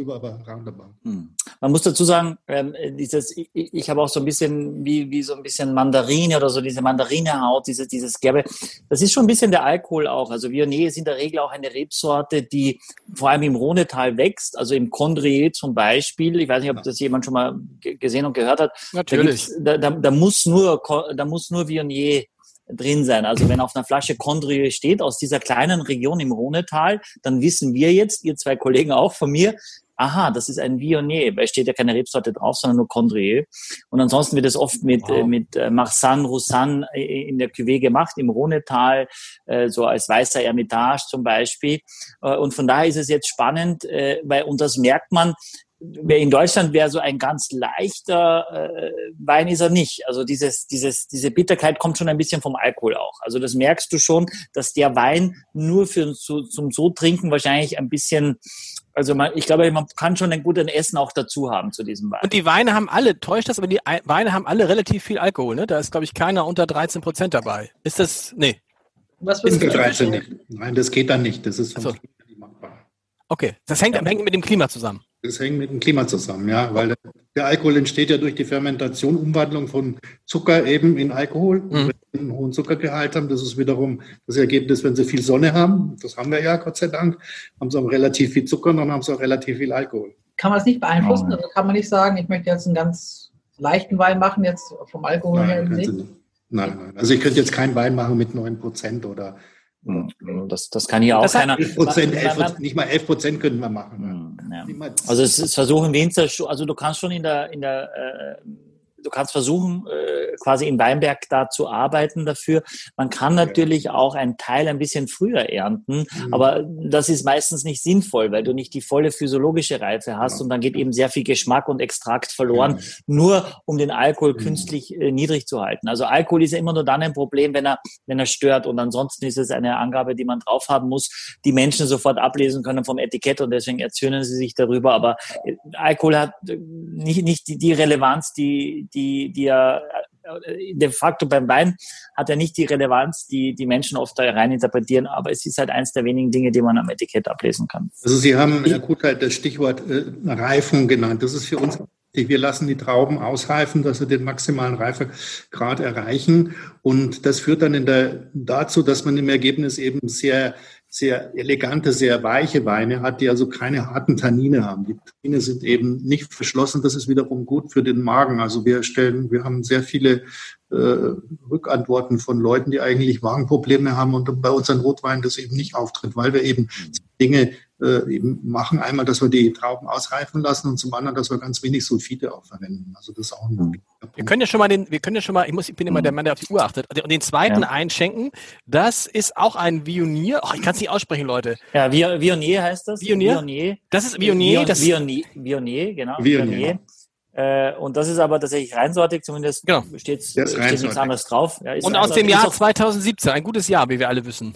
ich habe auch so ein bisschen wie so ein bisschen Mandarine oder so diese Mandarinehaut, dieses Gerbe. Das ist schon ein bisschen der Alkohol auch. Also Viognier ist in der Regel auch eine Rebsorte, die vor allem im Rhonetal wächst, also im Condrieu zum Beispiel. Ich weiß nicht, ob das jemand schon mal gesehen und gehört hat. Natürlich. Da muss nur Viognier drin sein. Also wenn auf einer Flasche Condrieu steht, aus dieser kleinen Region im Rhonetal, dann wissen wir jetzt, ihr zwei Kollegen auch von mir, aha, das ist ein Viognier, weil steht ja keine Rebsorte drauf, sondern nur Condrieu. Und ansonsten wird es oft mit Marsanne, Roussanne in der Cuvée gemacht, im Rhonetal, so als weißer Hermitage zum Beispiel. Und von daher ist es jetzt spannend, und das merkt man, in Deutschland wäre so ein ganz leichter Wein ist er nicht. Also diese Bitterkeit kommt schon ein bisschen vom Alkohol auch. Also das merkst du schon, dass der Wein nur zum so trinken wahrscheinlich ein bisschen, also ich glaube, man kann schon ein gutes Essen auch dazu haben zu diesem Wein. Und die Weine haben alle, täuscht das, aber die Weine haben alle relativ viel Alkohol, ne? Da ist, glaube ich, keiner unter 13% dabei. Ist das, nee. Was ist unter 13 nicht? Nein, das geht dann nicht. Das ist vom Klima nicht machbar. Okay, das hängt mit dem Klima zusammen. Das hängt mit dem Klima zusammen, ja, weil der Alkohol entsteht ja durch die Fermentation, Umwandlung von Zucker eben in Alkohol. Und wenn wir einen hohen Zuckergehalt haben, das ist wiederum das Ergebnis, wenn sie viel Sonne haben, das haben wir ja, Gott sei Dank, haben sie auch relativ viel Zucker und dann haben sie auch relativ viel Alkohol. Kann man das nicht beeinflussen? Also kann man nicht sagen, ich möchte jetzt einen ganz leichten Wein machen, jetzt vom Alkohol her im See? Nein. Also ich könnte jetzt keinen Wein machen mit 9% oder... Das kann hier auch keiner. 11%, nicht mal 11% könnten wir machen. Ja. Also es versuchen Winzer, also du kannst schon du kannst versuchen, quasi in Weinberg da zu arbeiten dafür. Man kann natürlich auch einen Teil ein bisschen früher ernten, aber das ist meistens nicht sinnvoll, weil du nicht die volle physiologische Reife hast und dann geht eben sehr viel Geschmack und Extrakt verloren, nur um den Alkohol künstlich niedrig zu halten. Also Alkohol ist ja immer nur dann ein Problem, wenn er stört und ansonsten ist es eine Angabe, die man drauf haben muss, die Menschen sofort ablesen können vom Etikett und deswegen erzürnen sie sich darüber, aber Alkohol hat nicht die Relevanz, die ja de facto beim Wein hat er nicht die Relevanz, die Menschen oft da rein interpretieren, aber es ist halt eins der wenigen Dinge, die man am Etikett ablesen kann. Also Sie haben, Herr Kuthalt, das Stichwort Reifung genannt. Das ist für uns wichtig. Wir lassen die Trauben ausreifen, dass sie den maximalen Reifegrad erreichen und das führt dann dazu, dass man im Ergebnis eben sehr elegante, sehr weiche Weine hat, die also keine harten Tannine haben. Die Tannine sind eben nicht verschlossen. Das ist wiederum gut für den Magen. Also wir haben sehr viele Rückantworten von Leuten, die eigentlich Magenprobleme haben und bei unseren Rotweinen das eben nicht auftritt, weil wir eben Dinge eben machen. Einmal, dass wir die Trauben ausreifen lassen und zum anderen, dass wir ganz wenig Sulfite auch verwenden. Also das ist auch ein Punkt. Wir können ja schon mal, ich bin immer der Mann, der auf die Uhr achtet, und den zweiten einschenken. Das ist auch ein Viognier. Ich kann es nicht aussprechen, Leute. Ja, Viognier heißt das. Viognier? Das ist Viognier. Viognier, genau. Viognier. Und das ist aber tatsächlich reinsortig, zumindest steht nichts anderes drauf. Ja, und aus dem Jahr 2017, ein gutes Jahr, wie wir alle wissen.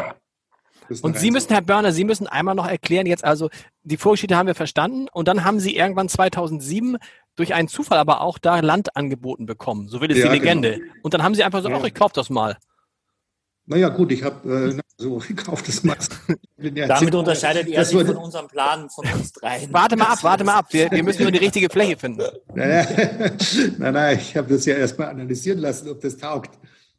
Und Sie müssen, Herr Börner, Sie müssen einmal noch erklären, jetzt also, die Vorgeschichte haben wir verstanden und dann haben Sie irgendwann 2007 durch einen Zufall aber auch da Land angeboten bekommen, so will es die Legende. Genau. Und dann haben Sie einfach so, ich kaufe das mal. Naja gut, ich habe gekauft das mal. Damit unterscheidet er sich von unserem Plan von uns dreien. Warte mal ab. Wir müssen nur die richtige Fläche finden. Nein, ich habe das ja erstmal analysieren lassen, ob das taugt.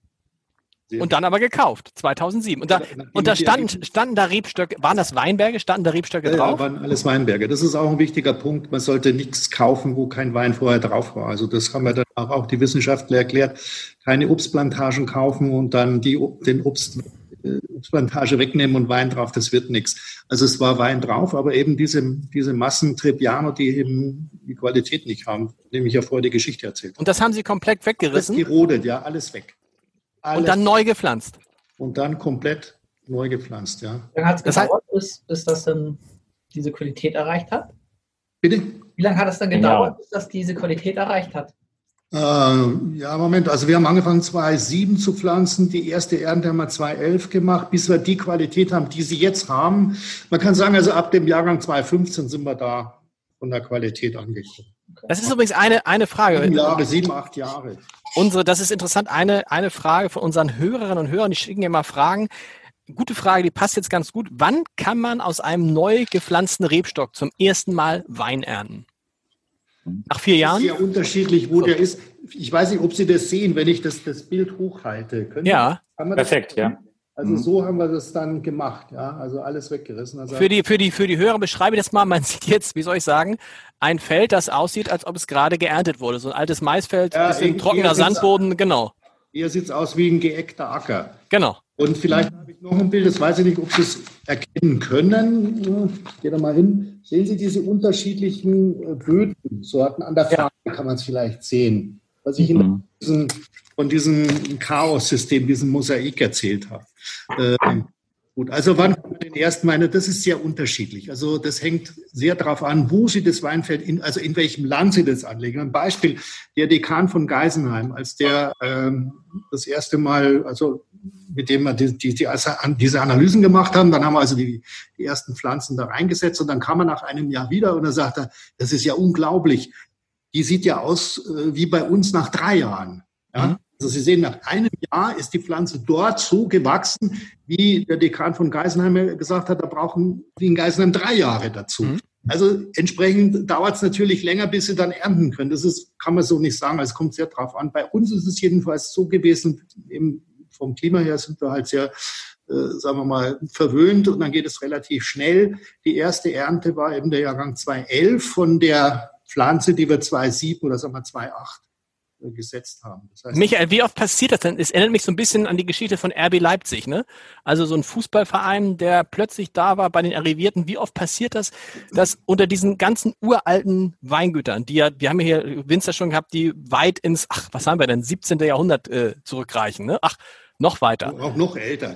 Und dann aber gekauft, 2007. Und da standen da Rebstöcke, waren das Weinberge, standen da Rebstöcke drauf? Ja, waren alles Weinberge. Das ist auch ein wichtiger Punkt. Man sollte nichts kaufen, wo kein Wein vorher drauf war. Also das haben wir dann auch die Wissenschaftler erklärt. Keine Obstplantagen kaufen und dann den Obstplantage wegnehmen und Wein drauf, das wird nichts. Also es war Wein drauf, aber eben diese Massen Trebbiano, die eben die Qualität nicht haben, dem ich ja vorher die Geschichte erzählt habe. Und das haben Sie komplett weggerissen? Alles gerodet, ja, alles weg. Und dann neu gepflanzt? Und dann komplett neu gepflanzt, ja. Wie lange hat es gedauert, bis das dann diese Qualität erreicht hat? Bitte? Wie lange hat es dann gedauert, bis das diese Qualität erreicht hat? Moment, also wir haben angefangen 2007 zu pflanzen, die erste Ernte haben wir 2011 gemacht, bis wir die Qualität haben, die Sie jetzt haben. Man kann sagen, also ab dem Jahrgang 2015 sind wir da von der Qualität angekommen. Das ist übrigens eine Frage. 7, 8 Jahre. Das ist interessant, eine Frage von unseren Hörerinnen und Hörern, die schicken immer Fragen. Gute Frage, die passt jetzt ganz gut. Wann kann man aus einem neu gepflanzten Rebstock zum ersten Mal Wein ernten? Nach 4 Jahren? Das ist ja unterschiedlich, wo der ist. Ich weiß nicht, ob Sie das sehen, wenn ich das Bild hochhalte. Ja, perfekt, ja. Also so haben wir das dann gemacht, ja, also alles weggerissen. Also für die Hörer beschreibe ich das mal. Man sieht jetzt, wie soll ich sagen, ein Feld, das aussieht, als ob es gerade geerntet wurde. So ein altes Maisfeld, bisschen trockener Sandboden, genau. Hier sieht es aus wie ein geeckter Acker. Genau. Und vielleicht habe ich noch ein Bild, das weiß ich nicht, ob Sie es erkennen können. Ich gehe da mal hin. Sehen Sie diese unterschiedlichen Bödensorten an der Farbe, kann man es vielleicht sehen. Was ich von diesem Chaos-System, diesem Mosaik erzählt habe. Gut, also wann kann man den ersten Wein? Das ist sehr unterschiedlich. Also das hängt sehr darauf an, wo Sie das Weinfeld, in welchem Land Sie das anlegen. Ein Beispiel, der Dekan von Geisenheim, als der das erste Mal, also mit dem wir diese Analysen gemacht haben, dann haben wir also die ersten Pflanzen da reingesetzt und dann kam er nach einem Jahr wieder und er sagte, das ist ja unglaublich. Die sieht ja aus wie bei uns nach 3 Jahren. Ja? Also Sie sehen, nach einem Jahr ist die Pflanze dort so gewachsen, wie der Dekan von Geisenheim gesagt hat, da brauchen die in Geisenheim 3 Jahre dazu. Also entsprechend dauert es natürlich länger, bis Sie dann ernten können. Kann man so nicht sagen, es kommt sehr drauf an. Bei uns ist es jedenfalls so gewesen, eben vom Klima her sind wir halt sehr, sagen wir mal, verwöhnt und dann geht es relativ schnell. Die erste Ernte war eben der Jahrgang 2011 von der Pflanze, die wir 2007 oder sagen wir 2008 gesetzt haben. Das heißt, Michael, wie oft passiert das denn? Es erinnert mich so ein bisschen an die Geschichte von RB Leipzig, ne? Also so ein Fußballverein, der plötzlich da war bei den Arrivierten. Wie oft passiert das, dass unter diesen ganzen uralten Weingütern, wir haben hier Winzer schon gehabt, die weit ins, was haben wir denn, 17. Jahrhundert zurückreichen, ne? Noch weiter. Auch noch älter.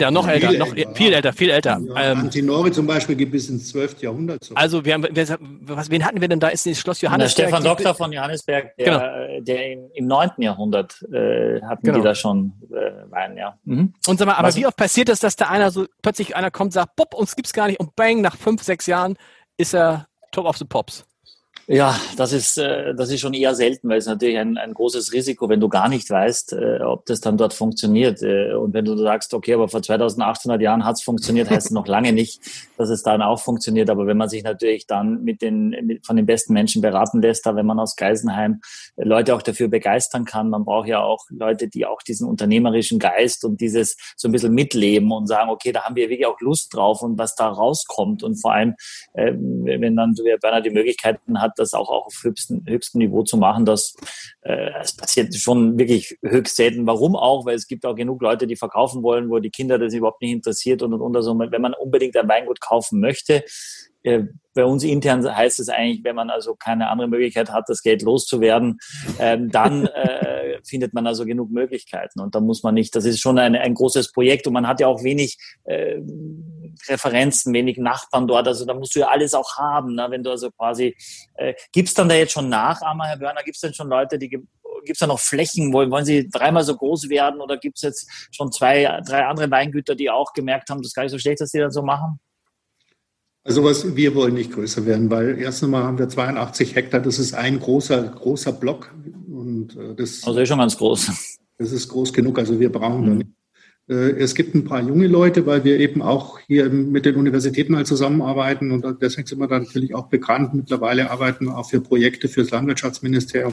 Viel älter. Antinori zum Beispiel geht bis ins 12. Jahrhundert zurück. Also wen hatten wir denn da? Ist das Schloss Johannesberg? Der Stefan Doktor von Johannesberg, der im 9. Jahrhundert hatten die da schon Wein, ja. Und sag mal, aber wie oft passiert das, dass da plötzlich einer kommt und sagt, Pop, uns gibt's gar nicht und bang, nach 5, 6 Jahren ist er Top of the Pops. Ja, das ist schon eher selten, weil es natürlich ein großes Risiko, wenn du gar nicht weißt, ob das dann dort funktioniert. Und wenn du sagst, okay, aber vor 2800 Jahren hat es funktioniert, heißt es noch lange nicht, dass es dann auch funktioniert. Aber wenn man sich natürlich dann von den besten Menschen beraten lässt, da wenn man aus Geisenheim Leute auch dafür begeistern kann, man braucht ja auch Leute, die auch diesen unternehmerischen Geist und dieses so ein bisschen mitleben und sagen, okay, da haben wir wirklich auch Lust drauf und was da rauskommt. Und vor allem, wenn dann der Bernhard die Möglichkeiten hat, das auch auf höchstem Niveau zu machen, es passiert schon wirklich höchst selten. Warum auch? Weil es gibt auch genug Leute, die verkaufen wollen, wo die Kinder das überhaupt nicht interessiert und. Also wenn man unbedingt ein Weingut kaufen möchte, bei uns intern heißt es eigentlich, wenn man also keine andere Möglichkeit hat, das Geld loszuwerden, dann findet man also genug Möglichkeiten. Und da muss man nicht, das ist schon ein großes Projekt und man hat ja auch wenig Referenzen, wenig Nachbarn dort. Also da musst du ja alles auch haben, ne? Wenn du also quasi, gibt's dann da jetzt schon Nachahmer, Herr Börner? Gibt's denn schon Leute, gibt's da noch Flächen? Wollen sie dreimal so groß werden oder gibt's jetzt schon 2, 3 andere Weingüter, die auch gemerkt haben, das ist gar nicht so schlecht, dass die das so machen? Also wir wollen nicht größer werden, weil erst einmal haben wir 82 Hektar, das ist ein großer Block. Und das ist schon ganz groß. Das ist groß genug, also wir brauchen da nicht. Es gibt ein paar junge Leute, weil wir eben auch hier mit den Universitäten halt zusammenarbeiten und deswegen sind wir dann natürlich auch bekannt. Mittlerweile arbeiten wir auch für Projekte für das Landwirtschaftsministerium.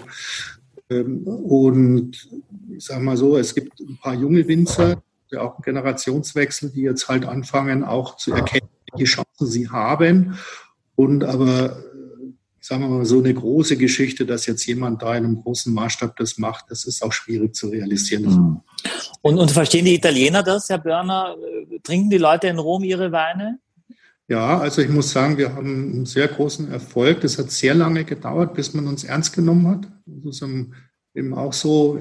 Und ich sage mal so, es gibt ein paar junge Winzer, auch ein Generationswechsel, die jetzt halt anfangen auch zu erkennen, welche Chancen sie haben. Und aber, sagen wir mal, so eine große Geschichte, dass jetzt jemand da in einem großen Maßstab das macht, das ist auch schwierig zu realisieren. Und verstehen die Italiener das, Herr Börner? Trinken die Leute in Rom ihre Weine? Ja, also ich muss sagen, wir haben einen sehr großen Erfolg. Das hat sehr lange gedauert, bis man uns ernst genommen hat. Das ist eben auch so.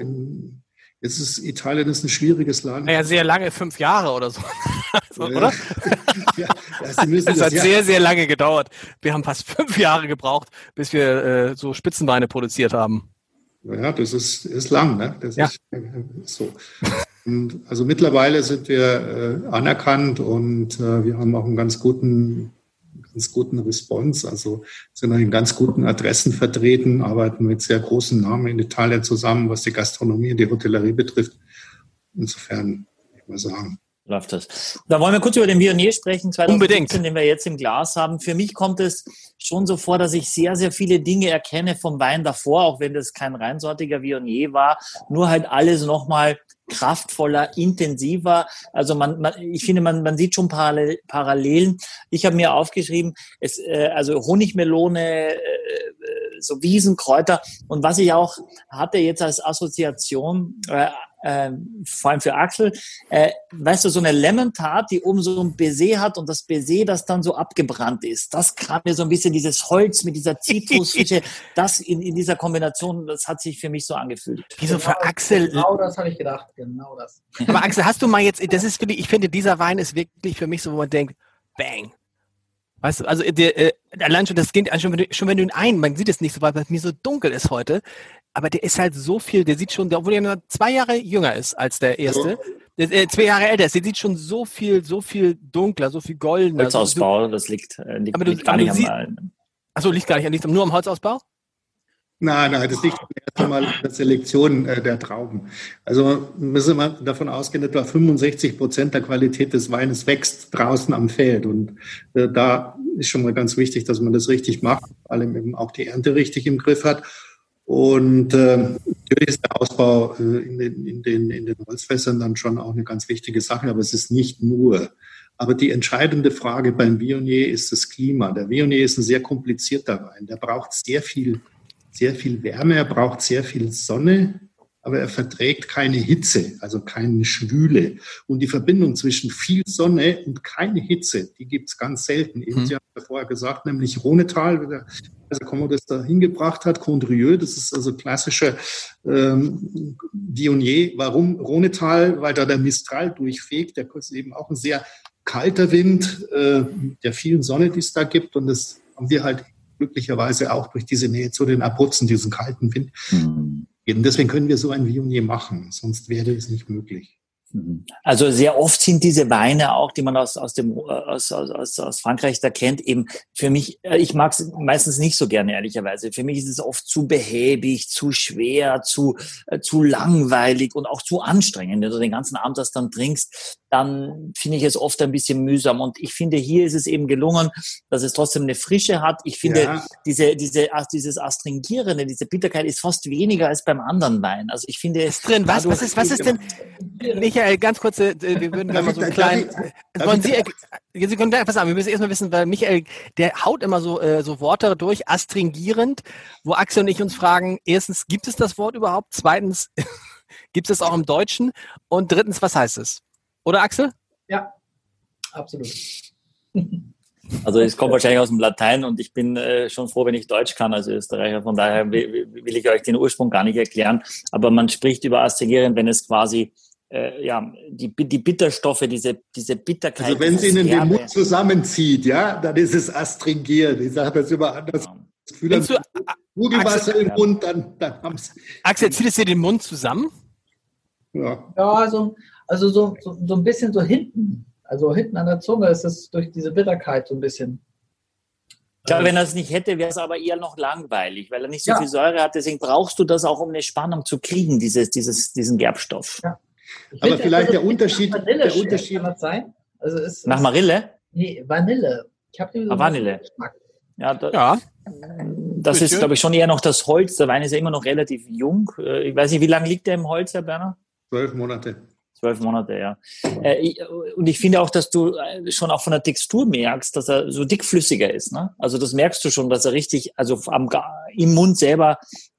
Italien ist ein schwieriges Land. Naja, sehr lange, 5 Jahre oder so. Oder? Ja, Sie müssen das hat sehr, sehr lange gedauert. Wir haben fast 5 Jahre gebraucht, bis wir so Spitzenweine produziert haben. Ja, das ist lang, ne? Das ja. ist so. Und also mittlerweile sind wir anerkannt und wir haben auch einen ganz guten Response. Also sind in ganz guten Adressen vertreten, arbeiten mit sehr großen Namen in Italien zusammen, was die Gastronomie und die Hotellerie betrifft. Insofern, ich mal sagen. Läuft das. Da wollen wir kurz über den Viognier sprechen, 2017, Unbedingt. Den wir jetzt im Glas haben. Für mich kommt es schon so vor, dass ich sehr, sehr viele Dinge erkenne vom Wein davor, auch wenn das kein reinsortiger Viognier war, nur halt alles nochmal kraftvoller, intensiver. Also ich finde, man sieht schon Parallelen. Ich habe mir aufgeschrieben, also Honigmelone, so Wiesenkräuter. Und was ich auch hatte jetzt als Assoziation, vor allem für Axel, weißt du, so eine Lemon-Tart, die oben so ein Baiser hat und das Baiser, das dann so abgebrannt ist. Das kam mir so ein bisschen, dieses Holz mit dieser Zitrusfrische, das in dieser Kombination, das hat sich für mich so angefühlt. Wieso für Axel? Genau das habe ich gedacht, genau das. Aber Axel, hast du mal jetzt, das ist wirklich, ich finde, dieser Wein ist wirklich für mich so, wo man denkt, bang. Weißt du, also allein schon, das geht schon wenn du ihn man sieht es nicht so, weil es mir so dunkel ist heute, aber der ist halt so viel, der sieht schon, obwohl er nur 2 Jahre jünger ist als der erste, 2 Jahre älter ist, der sieht schon so viel dunkler, so viel goldener. Holzausbau, das liegt gar nicht am... Achso, liegt gar nicht, liegt nur am Holzausbau? Nein, das liegt erst einmal an der Selektion der Trauben. Also müssen wir davon ausgehen, etwa 65% der Qualität des Weines wächst draußen am Feld. Und da ist schon mal ganz wichtig, dass man das richtig macht, vor allem eben auch die Ernte richtig im Griff hat. Und natürlich ist der Ausbau in den Holzfässern dann schon auch eine ganz wichtige Sache, aber es ist nicht nur. Aber die entscheidende Frage beim Viognier ist das Klima. Der Viognier ist ein sehr komplizierter Wein. Der braucht sehr viel Wärme, er braucht sehr viel Sonne, aber er verträgt keine Hitze, also keine Schwüle. Und die Verbindung zwischen viel Sonne und keine Hitze, die gibt es ganz selten. Eben, Sie haben ja vorher gesagt, nämlich Rhonetal, wie der Commodus da hingebracht hat, Condrieu, das ist also klassischer Viognier. Warum Rhonetal? Weil da der Mistral durchfegt, der ist eben auch ein sehr kalter Wind, der vielen Sonne, die es da gibt. Und das haben wir halt glücklicherweise auch durch diese Nähe zu den Abruzzen, diesen kalten Wind. Deswegen können wir so ein Viognier machen, sonst wäre es nicht möglich. Also sehr oft sind diese Weine auch, die man aus Frankreich da kennt, eben für mich, ich mag es meistens nicht so gerne, ehrlicherweise. Für mich ist es oft zu behäbig, zu schwer, zu langweilig und auch zu anstrengend. Wenn du den ganzen Abend das dann trinkst, dann finde ich es oft ein bisschen mühsam. Und ich finde, hier ist es eben gelungen, dass es trotzdem eine Frische hat. Ich finde, dieses Astringierende, diese Bitterkeit ist fast weniger als beim anderen Wein. Also ich finde... Ist drin, was ist denn... Michael, ganz kurz, wir würden gerne mal so einen kleinen... Sie können gleich was sagen, wir müssen erstmal wissen, weil Michael, der haut immer so Worte durch, astringierend, wo Axel und ich uns fragen, erstens, gibt es das Wort überhaupt? Zweitens, gibt es auch im Deutschen? Und drittens, was heißt es? Oder Axel? Ja, absolut. Also es kommt wahrscheinlich aus dem Latein und ich bin schon froh, wenn ich Deutsch kann als Österreicher. Von daher will ich euch den Ursprung gar nicht erklären. Aber man spricht über astringieren, wenn es quasi die Bitterstoffe, diese Bitterkeit. Also wenn es Ihnen den Mund zusammenzieht, ja, dann ist es astringiert. Ich sage das immer anders. Das Gefühl, Findest du, Sprudelwasser im Mund, dann haben Sie. Axel, zieht es dir den Mund zusammen? Ja. Ja, so ein bisschen so hinten. Also hinten an der Zunge ist es durch diese Bitterkeit so ein bisschen. Ich glaube, wenn er es nicht hätte, wäre es aber eher noch langweilig, weil er nicht so viel Säure hat. Deswegen brauchst du das auch, um eine Spannung zu kriegen, diesen Gerbstoff. Ja. Aber vielleicht der Unterschied. Kann das sein? Also Nach Marille? Nee, Vanille. Ich habe Vanille. Das ist, glaube ich, schon eher noch das Holz. Der Wein ist ja immer noch relativ jung. Ich weiß nicht, wie lange liegt der im Holz, Herr Berner? 12 Monate. 12 Monate, ja. Und ich finde auch, dass du schon auch von der Textur merkst, dass er so dickflüssiger ist. Ne? Also das merkst du schon, dass er richtig, also im Mund selber,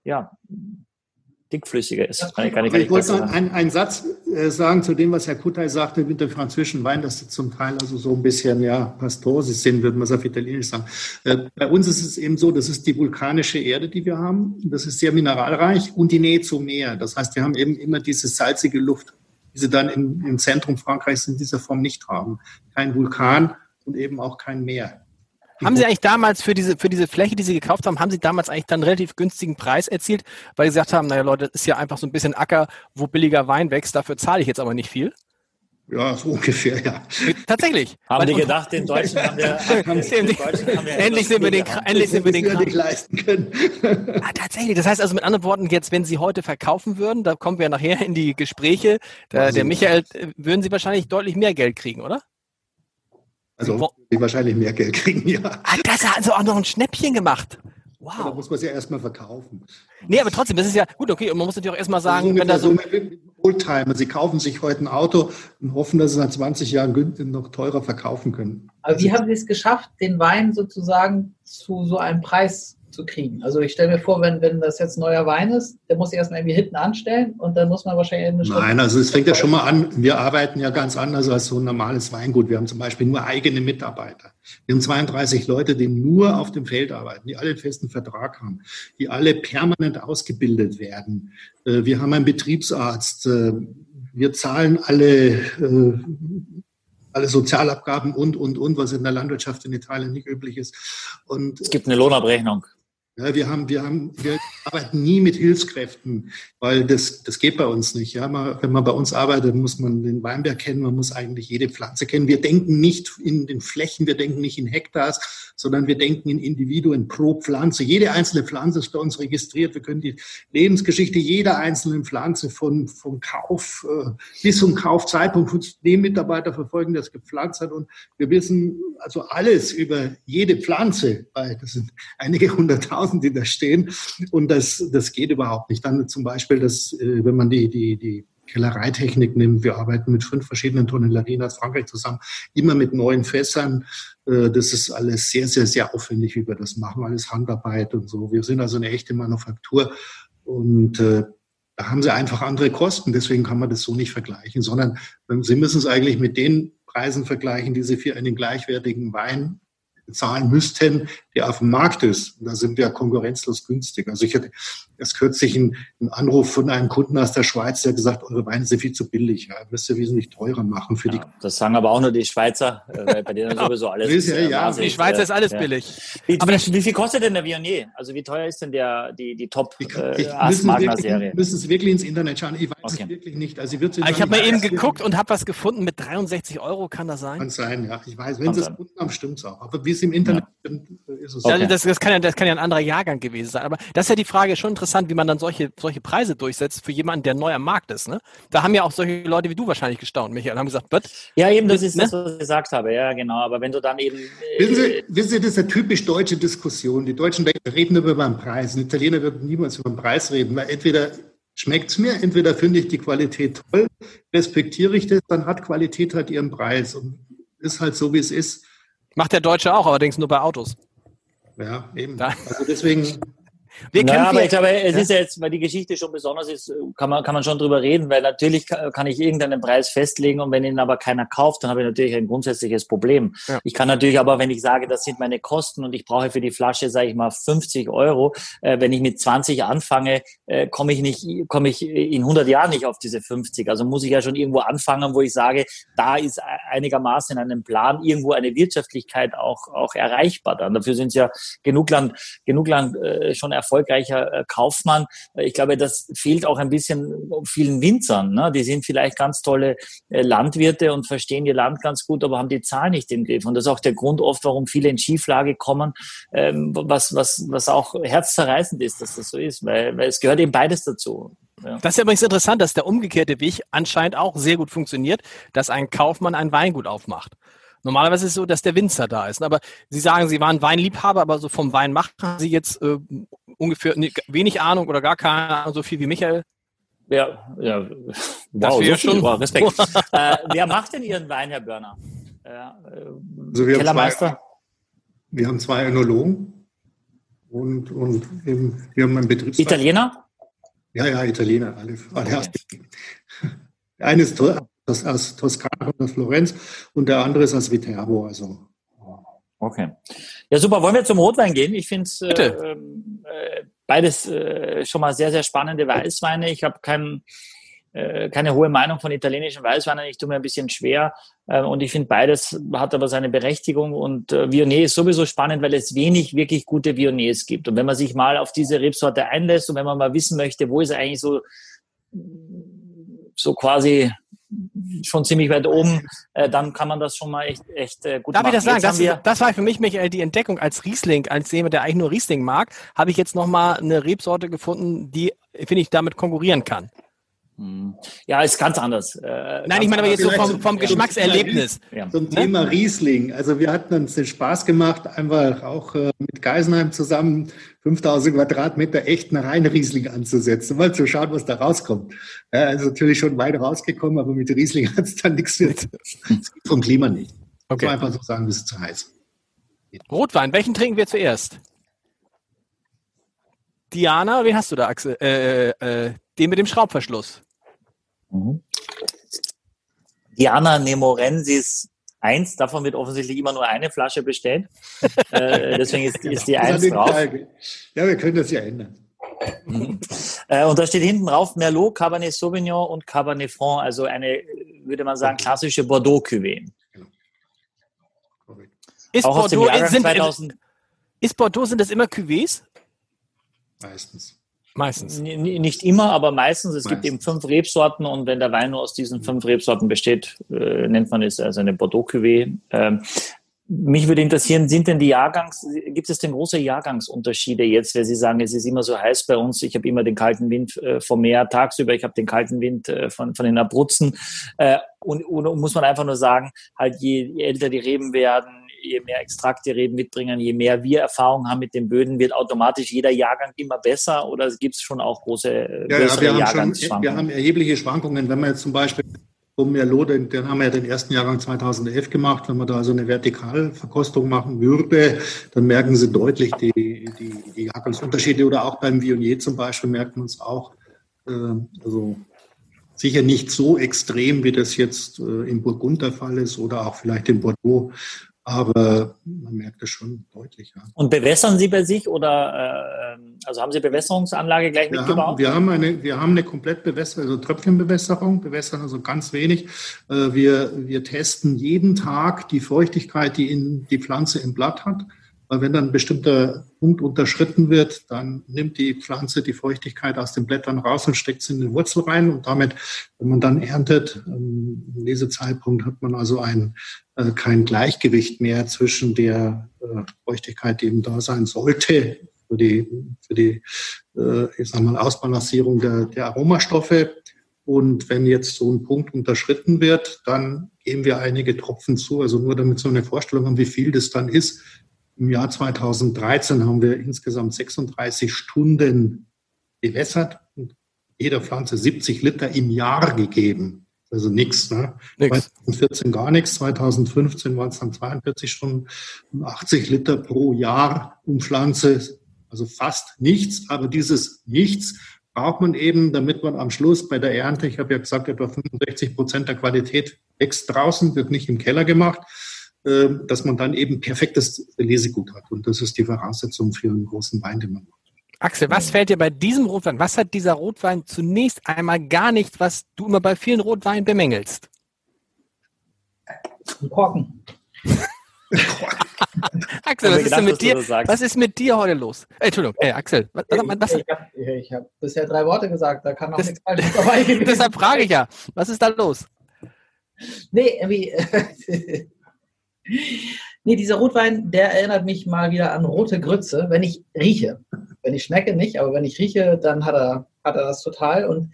dickflüssiger ist. Ich wollte noch einen Satz sagen zu dem, was Herr Kuttay sagte mit dem französischen Wein, dass sie zum Teil also so ein bisschen, pastosis sind, würde man es auf Italienisch sagen. Bei uns ist es eben so, das ist die vulkanische Erde, die wir haben. Das ist sehr mineralreich und die Nähe zum Meer. Das heißt, wir haben eben immer diese salzige Luft, die sie dann im Zentrum Frankreichs in dieser Form nicht haben. Kein Vulkan und eben auch kein Meer. Haben Sie eigentlich damals für diese Fläche, die Sie gekauft haben, Sie damals eigentlich dann einen relativ günstigen Preis erzielt, weil Sie gesagt haben, naja Leute, das ist ja einfach so ein bisschen Acker, wo billiger Wein wächst, dafür zahle ich jetzt aber nicht viel? Ja, so ungefähr, ja. Tatsächlich. Haben die gedacht, den Deutschen haben wir endlich sind wir den nicht leisten können. Tatsächlich. Das heißt also mit anderen Worten, jetzt, wenn Sie heute verkaufen würden, da kommen wir nachher in die Gespräche, der Michael, würden Sie wahrscheinlich deutlich mehr Geld kriegen, oder? Also die wahrscheinlich mehr Geld kriegen, ja. Das hat also auch noch ein Schnäppchen gemacht. Wow. Da muss man es ja erstmal verkaufen. Nee, aber trotzdem, das ist ja gut, okay. Und man muss natürlich auch erstmal sagen, also wenn da so Oldtimer, Sie kaufen sich heute ein Auto und hoffen, dass Sie nach 20 Jahren noch teurer verkaufen können. Aber wie haben Sie es geschafft, den Wein sozusagen zu so einem Preis zu kriegen? Also ich stelle mir vor, wenn das jetzt neuer Wein ist, der muss sich erstmal irgendwie hinten anstellen und dann muss man wahrscheinlich eine Stunde. Nein, also es fängt ja schon mal an. Wir arbeiten ja ganz anders als so ein normales Weingut. Wir haben zum Beispiel nur eigene Mitarbeiter. Wir haben 32 Leute, die nur auf dem Feld arbeiten, die alle einen festen Vertrag haben, die alle permanent ausgebildet werden. Wir haben einen Betriebsarzt. Wir zahlen alle Sozialabgaben und, was in der Landwirtschaft in Italien nicht üblich ist. Und es gibt eine Lohnabrechnung. Ja, wir arbeiten nie mit Hilfskräften, weil das geht bei uns nicht. Ja, wenn man bei uns arbeitet, muss man den Weinberg kennen, man muss eigentlich jede Pflanze kennen. Wir denken nicht in den Flächen, wir denken nicht in Hektars, sondern wir denken in Individuen pro Pflanze. Jede einzelne Pflanze ist bei uns registriert. Wir können die Lebensgeschichte jeder einzelnen Pflanze vom Kauf bis zum Kaufzeitpunkt von dem Mitarbeiter verfolgen, der es gepflanzt hat. Und wir wissen also alles über jede Pflanze, weil das sind einige 100.000, die da stehen. Und das geht überhaupt nicht. Dann zum Beispiel, wenn man die Kellereitechnik nimmt, wir arbeiten mit 5 verschiedenen Tonnellerien aus Frankreich zusammen, immer mit neuen Fässern. Das ist alles sehr, sehr, sehr aufwendig, wie wir das machen, alles Handarbeit und so. Wir sind also eine echte Manufaktur und da haben sie einfach andere Kosten. Deswegen kann man das so nicht vergleichen, sondern Sie müssen es eigentlich mit den Preisen vergleichen, die Sie für einen gleichwertigen Wein bezahlen müssten, der auf dem Markt ist. Und da sind wir konkurrenzlos günstig. Also ich hatte erst kürzlich einen Anruf von einem Kunden aus der Schweiz, der gesagt, eure Weine sind viel zu billig. Ja, müsst ihr wesentlich teurer machen für die. Das sagen aber auch nur die Schweizer, weil bei denen sowieso alles ist. Die Schweizer ist alles billig. Wie viel kostet denn der Viognier? Also wie teuer ist denn die Top-Magna-Serie? Müssen es wirklich ins Internet schauen. Ich weiß es wirklich nicht. Also ich habe mal eben geguckt und habe was gefunden mit 63 €, kann das sein? Kann sein, ja. Ich weiß, wenn Sie es unten haben, stimmt es auch. Aber wie es im Internet stimmt, ist es okay. Das kann ja ein anderer Jahrgang gewesen sein. Aber das ist ja die Frage, schon interessant, wie man dann solche Preise durchsetzt für jemanden, der neu am Markt ist. Ne? Da haben ja auch solche Leute wie du wahrscheinlich gestaunt, Michael, haben gesagt, was? Ja, eben, das ist das, was ich gesagt habe. Ja, genau. Aber wenn du dann eben... Wissen Sie, das ist eine typisch deutsche Diskussion. Die Deutschen reden über den Preis. Ein Italiener wird niemals über den Preis reden, weil entweder schmeckt es mir, entweder finde ich die Qualität toll, respektiere ich das, dann hat Qualität halt ihren Preis und ist halt so, wie es ist. Macht der Deutsche auch, allerdings nur bei Autos. Ja, eben. Also deswegen... Aber ich glaube, es ist ja jetzt, weil die Geschichte schon besonders ist, kann man schon drüber reden, weil natürlich kann ich irgendeinen Preis festlegen und wenn ihn aber keiner kauft, dann habe ich natürlich ein grundsätzliches Problem. Ja. Ich kann natürlich aber, wenn ich sage, das sind meine Kosten und ich brauche für die Flasche, sage ich mal, 50 €, wenn ich mit 20 anfange, komme ich in 100 Jahren nicht auf diese 50. Also muss ich ja schon irgendwo anfangen, wo ich sage, da ist einigermaßen in einem Plan irgendwo eine Wirtschaftlichkeit auch erreichbar dann. Dafür sind es ja genug Land schon erfolgreicher Kaufmann. Ich glaube, das fehlt auch ein bisschen vielen Winzern. Ne? Die sind vielleicht ganz tolle Landwirte und verstehen ihr Land ganz gut, aber haben die Zahlen nicht im Griff. Und das ist auch der Grund oft, warum viele in Schieflage kommen, was auch herzzerreißend ist, dass das so ist, weil es gehört eben beides dazu. Ja. Das ist übrigens interessant, dass der umgekehrte Weg anscheinend auch sehr gut funktioniert, dass ein Kaufmann ein Weingut aufmacht. Normalerweise ist es so, dass der Winzer da ist. Aber Sie sagen, Sie waren Weinliebhaber, aber so vom Wein machen Sie jetzt ungefähr wenig Ahnung oder gar keine Ahnung, so viel wie Michael? Ja. Wow, so schon. Wow, Respekt. Wer macht denn Ihren Wein, Herr Börner? Also Kellermeister? Wir haben 2 Önologen und eben, wir haben einen Betriebsrat. Italiener? Ja, Italiener, alle. Okay. Der eine ist aus Toskana oder Florenz und der andere ist aus Viterbo. Also. Okay. Ja, super. Wollen wir zum Rotwein gehen? Ich finde es beides schon mal sehr, sehr spannende Weißweine. Ich habe keine hohe Meinung von italienischen Weißweinen. Ich tue mir ein bisschen schwer. Und ich finde, beides hat aber seine Berechtigung. Und Viognier ist sowieso spannend, weil es wenig wirklich gute Viogniers gibt. Und wenn man sich mal auf diese Rebsorte einlässt und wenn man mal wissen möchte, wo ist er eigentlich so quasi schon ziemlich weit oben, dann kann man das schon mal echt gut machen. Darf ich das sagen? Das war für mich, Michael, die Entdeckung als Riesling, als jemand, der eigentlich nur Riesling mag, habe ich jetzt nochmal eine Rebsorte gefunden, die, finde ich, damit konkurrieren kann. Ja, ist ganz anders. Nein, ich meine aber jetzt so vom Geschmackserlebnis. Zum Thema Riesling. Also wir hatten uns den Spaß gemacht, einfach auch mit Geisenheim zusammen 5000 Quadratmeter echten Rheinriesling anzusetzen, mal zu schauen, was da rauskommt. Ja, also natürlich schon weit rausgekommen, aber mit Riesling hat es dann nichts mit. Es geht vom Klima nicht. Okay. Ich muss einfach so sagen, es ist zu heiß. Rotwein, welchen trinken wir zuerst? Diana, wen hast du da, Axel? Den mit dem Schraubverschluss. Diana Nemorensis 1, davon wird offensichtlich immer nur eine Flasche bestellt. Deswegen ist die 1 drauf. Ja, wir können das ja ändern. Und da steht hinten drauf Merlot, Cabernet Sauvignon und Cabernet Franc, also eine, würde man sagen, klassische Bordeaux-Cuvée. Ist auch Bordeaux, ist Bordeaux, sind das immer Cuvées? Meistens. Nicht immer, aber meistens. Es gibt eben 5 Rebsorten und wenn der Wein nur aus diesen 5 Rebsorten besteht, nennt man es also eine Bordeaux-Cuvée. Mich würde interessieren, gibt es denn große Jahrgangsunterschiede jetzt, weil Sie sagen, es ist immer so heiß bei uns, ich habe immer den kalten Wind vom Meer tagsüber, ich habe den kalten Wind von den Abruzzen und muss man einfach nur sagen, halt je älter die Reben werden, je mehr Extrakt die Reben mitbringen, je mehr wir Erfahrung haben mit den Böden, wird automatisch jeder Jahrgang immer besser oder gibt es schon auch größere Jahrgangsschwankungen? Wir haben erhebliche Schwankungen, wenn man jetzt zum Beispiel vom Merlot, den haben wir ja den ersten Jahrgang 2011 gemacht. Wenn man da also eine Vertikalverkostung machen würde, dann merken Sie deutlich die Jahrgangsunterschiede. Oder auch beim Viognier zum Beispiel merkt man es auch. Also sicher nicht so extrem, wie das jetzt im Burgund der Fall ist oder auch vielleicht in Bordeaux. Aber man merkt es schon deutlich. Ja. Und bewässern Sie bei sich oder also haben Sie Bewässerungsanlage gleich mitgebaut? Wir haben eine Komplettbewässerung, also Tröpfchenbewässerung, bewässern also ganz wenig. Wir testen jeden Tag die Feuchtigkeit, die die Pflanze im Blatt hat. Weil wenn dann ein bestimmter Punkt unterschritten wird, dann nimmt die Pflanze die Feuchtigkeit aus den Blättern raus und steckt sie in den Wurzel rein. Und damit, wenn man dann erntet, in diesem Zeitpunkt hat man also kein Gleichgewicht mehr zwischen der Feuchtigkeit, die eben da sein sollte, für die ich sag mal, Ausbalancierung der Aromastoffe. Und wenn jetzt so ein Punkt unterschritten wird, dann geben wir einige Tropfen zu. Also nur damit so eine Vorstellung haben, wie viel das dann ist. Im Jahr 2013 haben wir insgesamt 36 Stunden bewässert und jeder Pflanze 70 Liter im Jahr gegeben. Also nichts. Ne? 2014 gar nichts, 2015 waren es dann 42 Stunden und 80 Liter pro Jahr um Pflanze. Also fast nichts, aber dieses Nichts braucht man eben, damit man am Schluss bei der Ernte, ich habe ja gesagt, etwa 65% der Qualität wächst draußen, wird nicht im Keller gemacht, dass man dann eben perfektes Lesegut hat. Und das ist die Voraussetzung für einen großen Wein, den man macht. Axel, was fällt dir bei diesem Rotwein, was hat dieser Rotwein zunächst einmal gar nicht, was du immer bei vielen Rotweinen bemängelst? Ein Korken. Axel, was ist mit dir heute los? Entschuldigung, Axel. Ich habe bisher 3 Worte gesagt, da kann noch nichts Falsches dabei gewesen. Deshalb frage ich ja, was ist da los? Nee, irgendwie... Nee, dieser Rotwein, der erinnert mich mal wieder an rote Grütze, wenn ich rieche. Wenn ich schmecke, nicht, aber wenn ich rieche, dann hat er das total. Und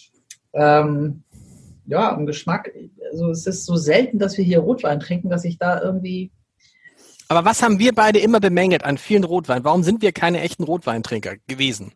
im Geschmack, also es ist so selten, dass wir hier Rotwein trinken, dass ich da irgendwie... Aber was haben wir beide immer bemängelt an vielen Rotweinen? Warum sind wir keine echten Rotweintrinker gewesen?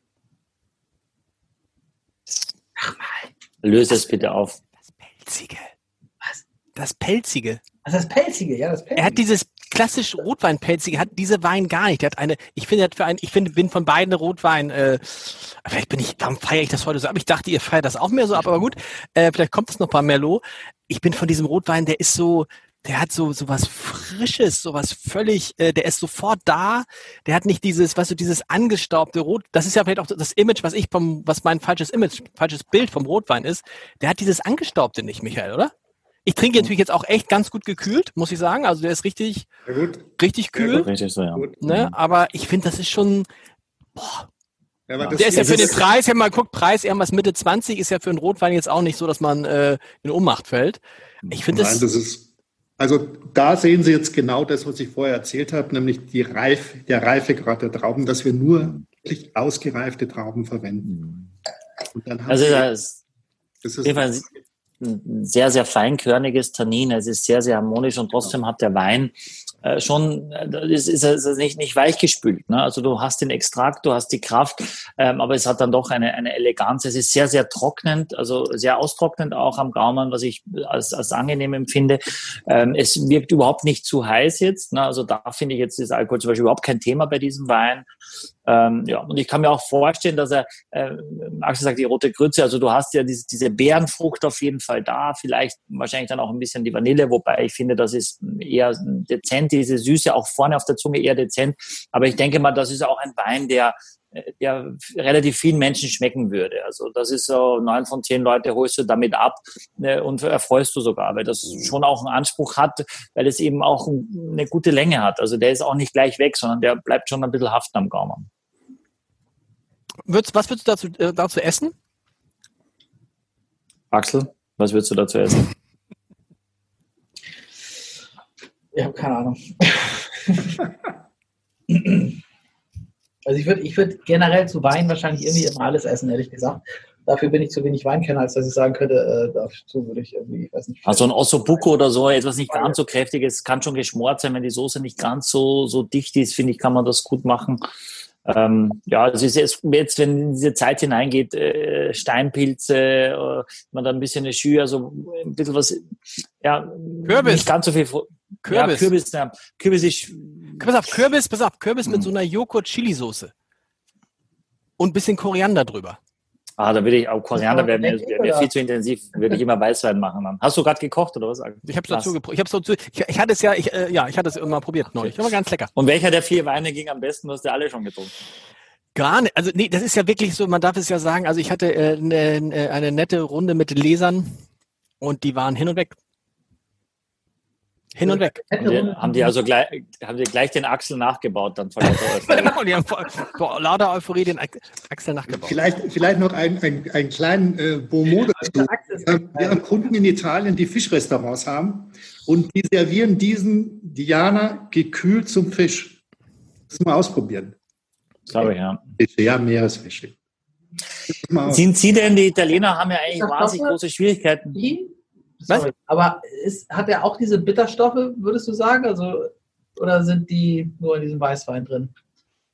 Ach mal. Löse es bitte auf. Das Pelzige. Was? Das Pelzige. Also das Pelzige, ja, das Pelzige. Er hat dieses klassisch Rotweinpelzige, hat diese Wein gar nicht. Der hat bin von beiden Rotwein, warum feiere ich das heute so ab? Ich dachte, ihr feiert das auch mehr so ab, aber gut, vielleicht kommt es noch bei Merlot. Ich bin von diesem Rotwein, der hat so was Frisches, so was völlig, der ist sofort da, der hat nicht dieses angestaubte Rot, das ist ja vielleicht auch das Image, was mein falsches Bild vom Rotwein ist, der hat dieses angestaubte nicht, Michael, oder? Ich trinke natürlich jetzt auch echt ganz gut gekühlt, muss ich sagen. Also der ist richtig kühl. Richtig so, ja. Ne? Aber ich finde, das ist schon... Ja, aber der ist ja für den Preis, wenn man guckt, Preis irgendwas Mitte 20, ist ja für einen Rotwein jetzt auch nicht so, dass man in Ohnmacht fällt. Ich finde das ist... Also da sehen Sie jetzt genau das, was ich vorher erzählt habe, nämlich der Reifegrad der Trauben, dass wir nur wirklich ausgereifte Trauben verwenden. Und dann haben das ist ein sehr, sehr feinkörniges Tannin. Es ist sehr, sehr harmonisch und trotzdem hat der Wein ist nicht weichgespült. Ne? Also du hast den Extrakt, du hast die Kraft, aber es hat dann doch eine Eleganz. Es ist sehr, sehr trocknend, also sehr austrocknend auch am Gaumen, was ich als angenehm empfinde. Es wirkt überhaupt nicht zu heiß jetzt. Ne? Also da finde ich jetzt ist Alkohol zum Beispiel überhaupt kein Thema bei diesem Wein. Und ich kann mir auch vorstellen, dass Axel sagt, die rote Grütze, also du hast ja diese Beerenfrucht auf jeden Fall da, vielleicht wahrscheinlich dann auch ein bisschen die Vanille, wobei ich finde, das ist eher dezent, diese Süße auch vorne auf der Zunge eher dezent, aber ich denke mal, das ist auch ein Wein, der relativ vielen Menschen schmecken würde. Also das ist so 9 von 10 Leute holst du damit ab und erfreust du sogar, weil das schon auch einen Anspruch hat, weil es eben auch eine gute Länge hat. Also der ist auch nicht gleich weg, sondern der bleibt schon ein bisschen haften am Gaumen. Was würdest du dazu essen? Axel, was würdest du dazu essen? Ich habe keine Ahnung. Also ich würde generell zu Wein wahrscheinlich irgendwie immer alles essen, ehrlich gesagt. Dafür bin ich zu wenig Weinkenner, als dass ich sagen könnte, dazu würde ich irgendwie, ich weiß nicht. Also ein Ossobuco oder so, etwas nicht ganz so kräftiges, kann schon geschmort sein, wenn die Soße nicht ganz so dicht ist, finde ich, kann man das gut machen. Es ist jetzt, wenn in diese Zeit hineingeht, Steinpilze, man da ein bisschen eine Schü, also ein bisschen was, Kürbis. Nicht ganz so viel. Kürbis. Kürbis ist... Pass auf, Kürbis mit so einer Joghurt-Chili-Soße. Und ein bisschen Koriander drüber. Da würde ich auch Koriander, wäre mir viel zu intensiv, würde ich immer Weißwein machen dann. Hast du gerade gekocht oder was? Ich habe ich hatte es irgendwann probiert neulich. Aber ganz lecker. Und welcher der 4 Weine ging am besten? Du hast ja alle schon getrunken. Gar nicht. Also nee, das ist ja wirklich so, man darf es ja sagen, also ich hatte eine nette Runde mit Lesern und die waren hin und weg. Hin und weg. Haben die gleich den Axel nachgebaut dann von lauter Euphorie? Genau, die haben vor lauter Euphorie den Axel nachgebaut. Vielleicht noch einen kleinen Bonmot dazu. Wir haben Kunden in Italien, die Fischrestaurants haben und die servieren diesen Diana gekühlt zum Fisch. Das mal ausprobieren. Glaube ich, ja. Ja, Meeresfische. Sind Sie denn, die Italiener haben ja eigentlich wahnsinnig große Schwierigkeiten. Sorry. Aber hat er auch diese Bitterstoffe, würdest du sagen? Also, oder sind die nur in diesem Weißwein drin?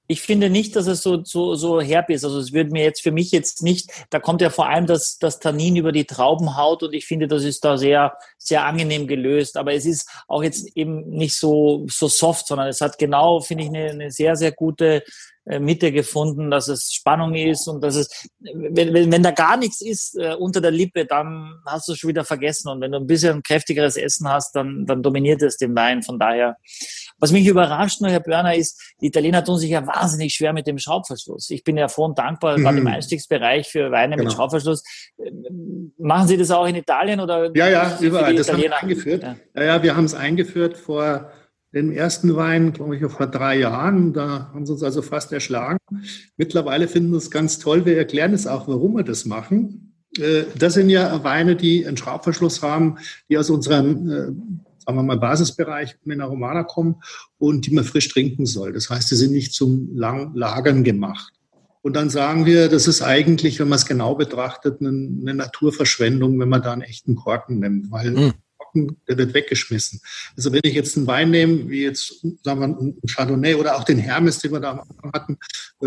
Ich finde nicht, dass es so herb ist. Also es würde mir jetzt für mich jetzt nicht, da kommt ja vor allem das Tannin über die Traubenhaut und ich finde, das ist da sehr, sehr angenehm gelöst. Aber es ist auch jetzt eben nicht so soft, sondern es hat genau, finde ich, eine sehr, sehr gute Mitte gefunden, dass es Spannung ist und dass es, wenn da gar nichts ist unter der Lippe, dann hast du es schon wieder vergessen. Und wenn du ein bisschen kräftigeres Essen hast, dann dominiert es den Wein. Von daher, was mich überrascht noch, Herr Börner, ist, die Italiener tun sich ja wahnsinnig schwer mit dem Schraubverschluss. Ich bin ja froh und dankbar, gerade im Einstiegsbereich für Weine mit Schraubverschluss. Machen Sie das auch in Italien? Oder ja, überall. Das haben wir eingeführt. Ja, wir haben es eingeführt vor den ersten Wein, glaube ich, vor 3 Jahren. Da haben sie uns also fast erschlagen. Mittlerweile finden wir es ganz toll. Wir erklären es auch, warum wir das machen. Das sind ja Weine, die einen Schraubverschluss haben, die aus unserem, sagen wir mal, Basisbereich Emilia Romagna kommen und die man frisch trinken soll. Das heißt, sie sind nicht zum langen Lagern gemacht. Und dann sagen wir, das ist eigentlich, wenn man es genau betrachtet, eine Naturverschwendung, wenn man da einen echten Korken nimmt, weil der wird weggeschmissen. Also wenn ich jetzt einen Wein nehme, wie jetzt, sagen wir, einen Chardonnay oder auch den Hermes, den wir da am Anfang hatten,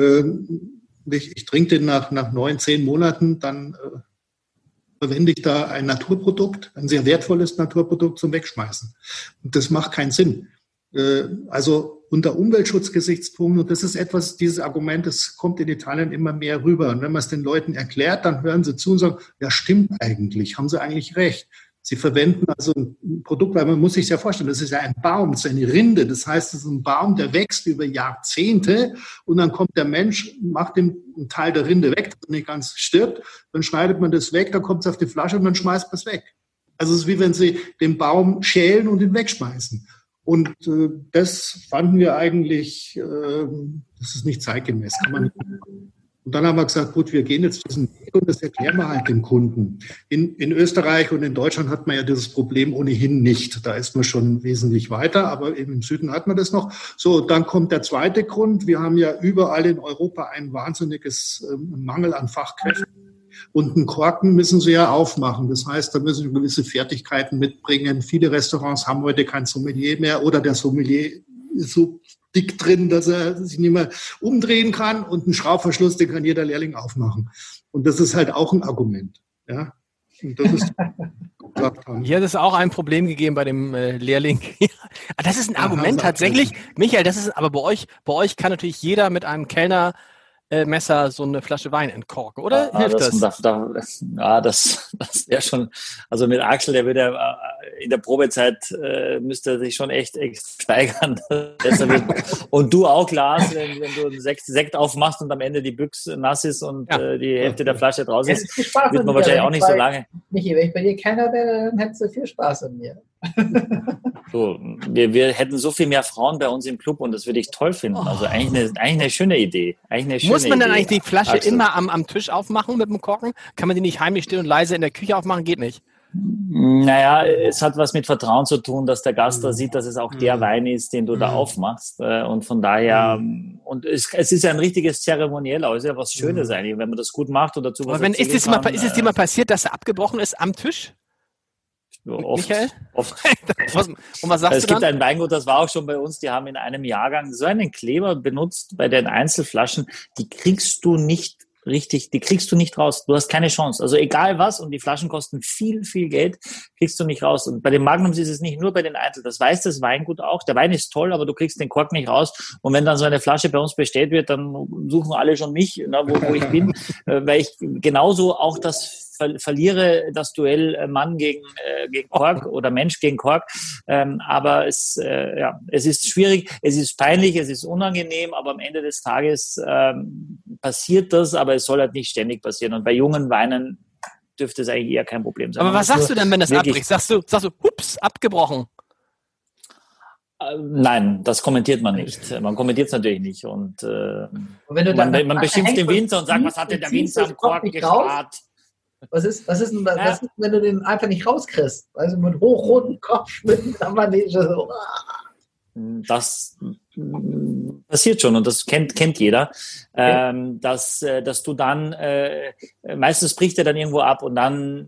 ich trinke den nach 9, 10 Monaten, dann verwende ich da ein Naturprodukt, ein sehr wertvolles Naturprodukt zum Wegschmeißen. Und das macht keinen Sinn. Also unter Umweltschutzgesichtspunkten, und das ist etwas, dieses Argument, das kommt in Italien immer mehr rüber. Und wenn man es den Leuten erklärt, dann hören sie zu und sagen, ja, stimmt eigentlich, haben sie eigentlich recht. Sie verwenden also ein Produkt, weil man muss sich ja vorstellen, das ist ja ein Baum, das ist eine Rinde. Das heißt, es ist ein Baum, der wächst über Jahrzehnte und dann kommt der Mensch, macht einen Teil der Rinde weg, dass er nicht ganz stirbt. Dann schneidet man das weg, dann kommt es auf die Flasche und dann schmeißt man es weg. Also es ist wie wenn Sie den Baum schälen und ihn wegschmeißen. Und das fanden wir eigentlich, das ist nicht zeitgemäß, kann man nicht machen. Und dann haben wir gesagt, gut, wir gehen jetzt diesen Weg und das erklären wir halt dem Kunden. In Österreich und in Deutschland hat man ja dieses Problem ohnehin nicht. Da ist man schon wesentlich weiter, aber eben im Süden hat man das noch. So, dann kommt der zweite Grund. Wir haben ja überall in Europa ein wahnsinniges Mangel an Fachkräften. Und einen Korken müssen sie ja aufmachen. Das heißt, da müssen sie gewisse Fertigkeiten mitbringen. Viele Restaurants haben heute kein Sommelier mehr oder der Sommelier ist so dick drin, dass er sich nicht mehr umdrehen kann und einen Schraubverschluss, den kann jeder Lehrling aufmachen. Und das ist halt auch ein Argument. Ja? Und das ist hier hat es auch ein Problem gegeben bei dem Lehrling. Das ist ein Argument tatsächlich. Michael, das ist aber bei euch kann natürlich jeder mit einem Kellnermesser so eine Flasche Wein entkorken, oder? Hilft das? Das wäre schon, also mit Axel, der würde in der Probezeit müsste er sich schon echt steigern. Und du auch, Lars, wenn du einen Sekt aufmachst und am Ende die Büchse nass ist und die Hälfte der Flasche draußen ist, wird man wahrscheinlich auch nicht so lange. Michi, wenn ich bei dir Kellner wäre, dann hättest du viel Spaß an mir. So, wir hätten so viel mehr Frauen bei uns im Club und das würde ich toll finden. Also eigentlich eine schöne Idee. Muss man dann eigentlich die Flasche immer am Tisch aufmachen mit dem Korken? Kann man die nicht heimlich still und leise in der Küche aufmachen? Geht nicht. Naja, es hat was mit Vertrauen zu tun, dass der Gast da sieht, dass es auch der Wein ist, den du da aufmachst. Und von daher, und es ist ja ein richtiges Zeremoniell, also ist ja was Schönes eigentlich, wenn man das gut macht und dazu was ist es dir mal passiert, dass er abgebrochen ist am Tisch? Oft. Michael? Oft. Und was sagst du dann? Es gibt ein Weingut, das war auch schon bei uns, die haben in einem Jahrgang so einen Kleber benutzt bei den Einzelflaschen, die kriegst du nicht raus. Du hast keine Chance. Also egal was, und die Flaschen kosten viel, viel Geld, kriegst du nicht raus. Und bei den Magnums ist es nicht nur bei den Einzel. Das weiß das Weingut auch. Der Wein ist toll, aber du kriegst den Kork nicht raus. Und wenn dann so eine Flasche bei uns bestellt wird, dann suchen alle schon mich, wo ich bin, weil ich genauso auch verliere das Duell Mann gegen Kork oder Mensch gegen Kork. Aber es ist schwierig, es ist peinlich, es ist unangenehm, aber am Ende des Tages passiert das, aber es soll halt nicht ständig passieren. Und bei jungen Weinen dürfte es eigentlich eher kein Problem sein. Aber was sagst du denn, wenn das abbricht? Sagst du, hups, abgebrochen? Nein, das kommentiert man nicht. Man kommentiert es natürlich nicht. Und wenn du dann man beschimpft den Winzer und sagt, was hat denn der Winzer am Korken gespart? Was ist, wenn du den einfach nicht rauskriegst? Also mit hochrotem Kopf, mit einer Manege so. Das passiert schon und das kennt jeder, dass du dann, meistens bricht er dann irgendwo ab und dann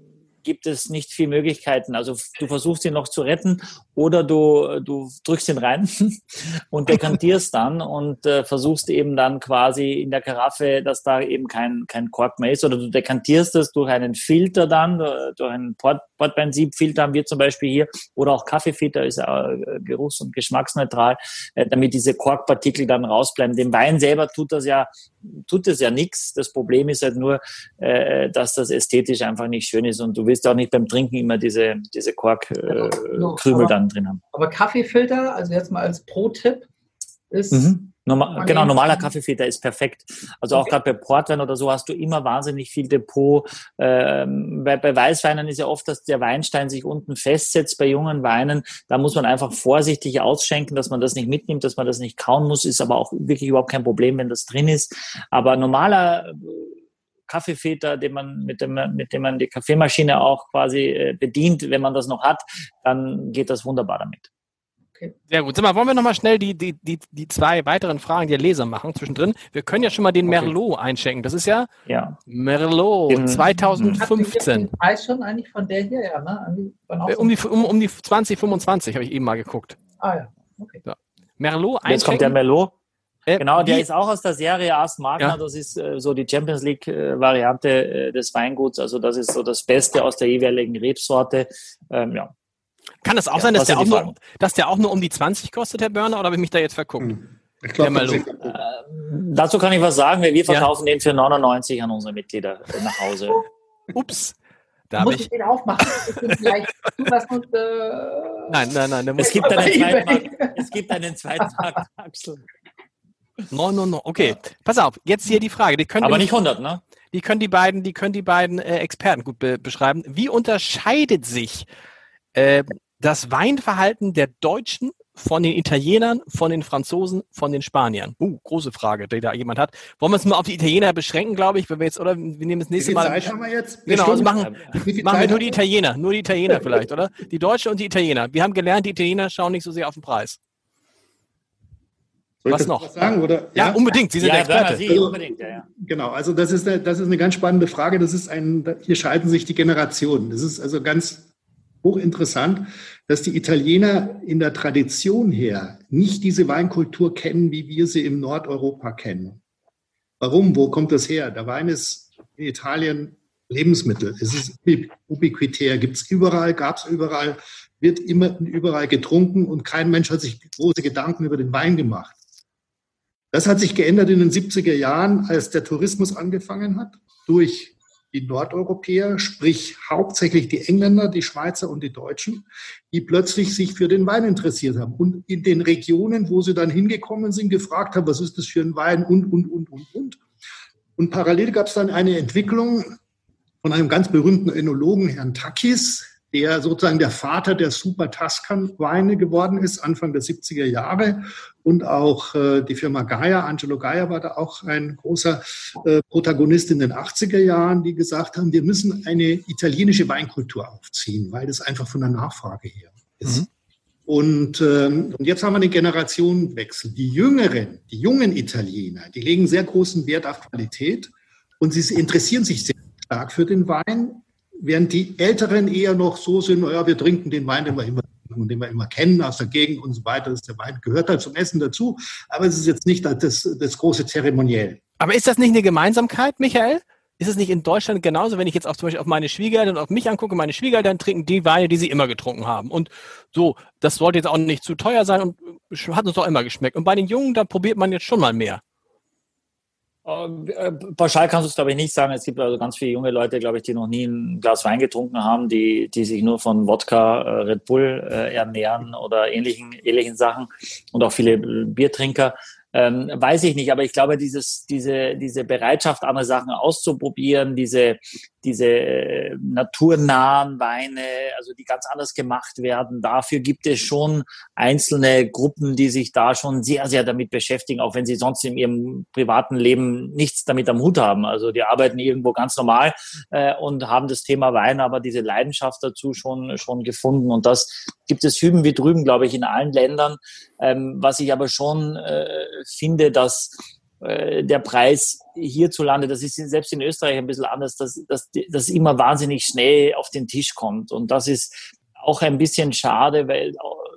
gibt es nicht viele Möglichkeiten. Also du versuchst ihn noch zu retten oder du drückst ihn rein und dekantierst dann und versuchst eben dann quasi in der Karaffe, dass da eben kein Kork mehr ist, oder du dekantierst es durch einen Filter dann, durch einen Portweinsiebfilter haben wir zum Beispiel hier, oder auch Kaffeefilter ist geruchs- und geschmacksneutral, damit diese Korkpartikel dann rausbleiben. Dem Wein selber tut es ja nichts. Das Problem ist halt nur, dass das ästhetisch einfach nicht schön ist und du willst auch nicht beim Trinken immer diese Korkkrümel dann drin haben. Aber Kaffeefilter, also jetzt mal als Pro-Tipp, ist... Normaler Kaffeefilter ist perfekt. Also auch gerade bei Portwein oder so hast du immer wahnsinnig viel Depot. Bei Weißweinen ist ja oft, dass der Weinstein sich unten festsetzt. Bei jungen Weinen, da muss man einfach vorsichtig ausschenken, dass man das nicht mitnimmt, dass man das nicht kauen muss, ist aber auch wirklich überhaupt kein Problem, wenn das drin ist. Aber normaler Kaffeefilter, mit dem man die Kaffeemaschine auch quasi bedient, wenn man das noch hat, dann geht das wunderbar damit. Sehr gut. Sag mal, wollen wir nochmal schnell die 2 weiteren Fragen der Leser machen zwischendrin? Wir können ja schon mal den Merlot einschenken. Das ist ja Merlot 2015. Den Preis schon eigentlich von der hier, ja, ne? Um die 2025 habe ich eben mal geguckt. Ah ja, okay. So. Merlot einschenken. Jetzt kommt der Merlot. Genau, der wie? ist auch aus der Serie Ast Magna. Ja. Das ist so die Champions League-Variante des Weinguts. Also das ist so das Beste aus der jeweiligen Rebsorte. Ja. Kann das auch sein, dass der auch nur um die 20 kostet, Herr Börner, oder habe ich mich da jetzt verguckt? Ich glaube, dazu kann ich was sagen. Wir verkaufen den für 99 an unsere Mitglieder nach Hause. Ups. Da muss ich den aufmachen. Nein. Es gibt einen zweiten Markt, Axel. No. Okay, pass auf. Jetzt hier die Frage. Aber nicht 100, ne? Die können die beiden Experten gut beschreiben. Wie unterscheidet sich das Weinverhalten der Deutschen von den Italienern, von den Franzosen, von den Spaniern? Große Frage, die da jemand hat. Wollen wir es mal auf die Italiener beschränken, glaube ich, wenn wir jetzt, oder wir nehmen das nächste Mal. Wie viel Zeit haben wir jetzt? Genau, also machen wir nur die Italiener vielleicht, oder? Die Deutschen und die Italiener. Wir haben gelernt, die Italiener schauen nicht so sehr auf den Preis. Soll ich was das noch? Sagen, oder? Ja, unbedingt. Sie sind der Experte. Unbedingt, ja. Genau, also das ist eine ganz spannende Frage. Hier scheiden sich die Generationen. Das ist also ganz hochinteressant, dass die Italiener in der Tradition her nicht diese Weinkultur kennen, wie wir sie im Nordeuropa kennen. Warum? Wo kommt das her? Der Wein ist in Italien Lebensmittel. Es ist ubiquitär, gab es überall, wird immer und überall getrunken und kein Mensch hat sich große Gedanken über den Wein gemacht. Das hat sich geändert in den 70er Jahren, als der Tourismus angefangen hat, durch die Nordeuropäer, sprich hauptsächlich die Engländer, die Schweizer und die Deutschen, die plötzlich sich für den Wein interessiert haben und in den Regionen, wo sie dann hingekommen sind, gefragt haben, was ist das für ein Wein und. Und parallel gab es dann eine Entwicklung von einem ganz berühmten Önologen, Herrn Takis, der sozusagen der Vater der Super Tuscan-Weine geworden ist, Anfang der 70er Jahre. Und auch die Firma Gaia, Angelo Gaia war da auch ein großer Protagonist in den 80er Jahren, die gesagt haben, wir müssen eine italienische Weinkultur aufziehen, weil das einfach von der Nachfrage her ist. Und jetzt haben wir den Generationenwechsel. Die jungen Italiener, die legen sehr großen Wert auf Qualität und sie interessieren sich sehr stark für den Wein, während die Älteren eher noch so sind, naja, wir trinken den Wein, den wir immer kennen aus der Gegend und so weiter. Der Wein gehört halt zum Essen dazu, aber es ist jetzt nicht das große Zeremoniell. Aber ist das nicht eine Gemeinsamkeit, Michael? Ist es nicht in Deutschland genauso, wenn ich jetzt auch zum Beispiel auf meine Schwiegereltern und auf mich angucke, meine Schwiegereltern trinken die Weine, die sie immer getrunken haben. Und so, das sollte jetzt auch nicht zu teuer sein und hat uns doch immer geschmeckt. Und bei den Jungen, da probiert man jetzt schon mal mehr. Pauschal kannst du es, glaube ich, nicht sagen. Es gibt also ganz viele junge Leute, glaube ich, die noch nie ein Glas Wein getrunken haben, die sich nur von Wodka, Red Bull ernähren oder ähnlichen Sachen und auch viele Biertrinker. Weiß ich nicht, aber ich glaube, diese Bereitschaft, andere Sachen auszuprobieren, diese naturnahen Weine, also die ganz anders gemacht werden, dafür gibt es schon einzelne Gruppen, die sich da schon sehr, sehr damit beschäftigen, auch wenn sie sonst in ihrem privaten Leben nichts damit am Hut haben. Also die arbeiten irgendwo ganz normal und haben das Thema Wein, aber diese Leidenschaft dazu schon gefunden. Und das gibt es hüben wie drüben, glaube ich, in allen Ländern. Was ich aber schon finde, dass der Preis hierzulande, das ist selbst in Österreich ein bisschen anders, dass immer wahnsinnig schnell auf den Tisch kommt. Und das ist auch ein bisschen schade, weil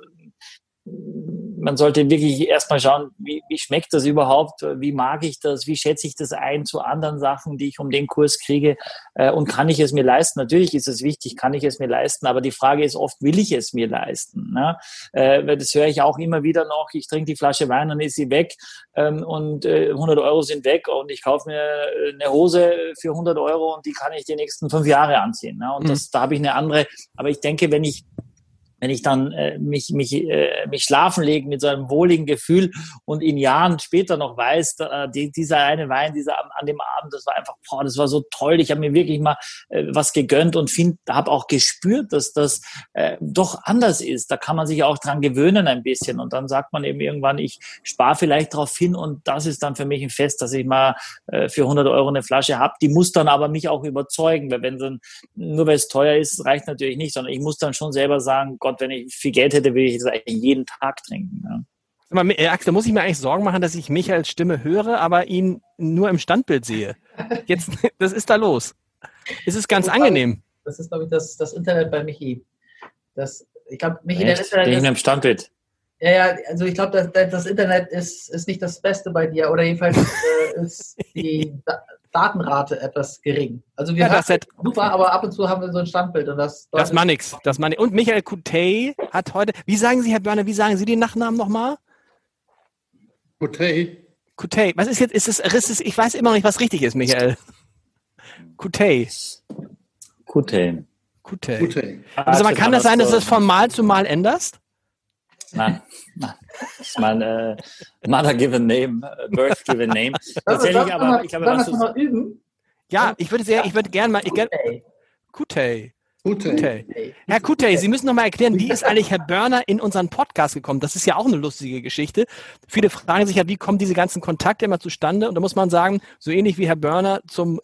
man sollte wirklich erstmal schauen, wie schmeckt das überhaupt, wie mag ich das, wie schätze ich das ein zu anderen Sachen, die ich um den Kurs kriege, und kann ich es mir leisten? Natürlich ist es wichtig, kann ich es mir leisten, aber die Frage ist oft, will ich es mir leisten? Ne? Das höre ich auch immer wieder noch, ich trinke die Flasche Wein, dann ist sie weg, und 100 Euro sind weg und ich kaufe mir eine Hose für 100 Euro und die kann ich die nächsten 5 Jahre anziehen. Ne? Und da habe ich eine andere, aber ich denke, wenn ich dann mich schlafen lege mit so einem wohligen Gefühl und in Jahren später noch weiß, dieser eine Wein, an dem Abend, das war einfach, das war so toll. Ich habe mir wirklich mal was gegönnt und habe auch gespürt, dass das doch anders ist. Da kann man sich auch dran gewöhnen ein bisschen. Und dann sagt man eben irgendwann, ich spare vielleicht drauf hin und das ist dann für mich ein Fest, dass ich mal für 100 Euro eine Flasche habe. Die muss dann aber mich auch überzeugen, weil nur weil es teuer ist, reicht natürlich nicht, sondern ich muss dann schon selber sagen, Gott, wenn ich viel Geld hätte, würde ich das eigentlich jeden Tag trinken. Ja. Axel, muss ich mir eigentlich Sorgen machen, dass ich Michaels Stimme höre, aber ihn nur im Standbild sehe? Jetzt, was ist da los? Es ist ganz angenehm. Das ist, glaube ich, das Internet bei Michi. Ich glaube, Michi, das Internet ist im Standbild. Ja, also ich glaube, das Internet ist nicht das Beste bei dir, oder jedenfalls ist die Datenrate etwas gering. Also wir haben super, aber ab und zu haben wir so ein Standbild. Und das macht nichts. Und Michael Coutey hat heute, wie sagen Sie, Herr Börner, wie sagen Sie den Nachnamen nochmal? Coutey. Was ist jetzt, ich weiß immer noch nicht, was richtig ist, Michael. Coutey. Also man kann das sein, dass du es von Mal zu Mal änderst? Nein. Das ist mein Mother given name, birth given name. Tatsächlich, aber ich glaube, was du mal üben. Ja, ich würde gerne mal. Coutey. Herr Coutey, Sie müssen noch mal erklären, wie ist eigentlich Herr Börner in unseren Podcast gekommen? Das ist ja auch eine lustige Geschichte. Viele fragen sich ja, wie kommen diese ganzen Kontakte immer zustande? Und da muss man sagen, so ähnlich wie Herr Börner zum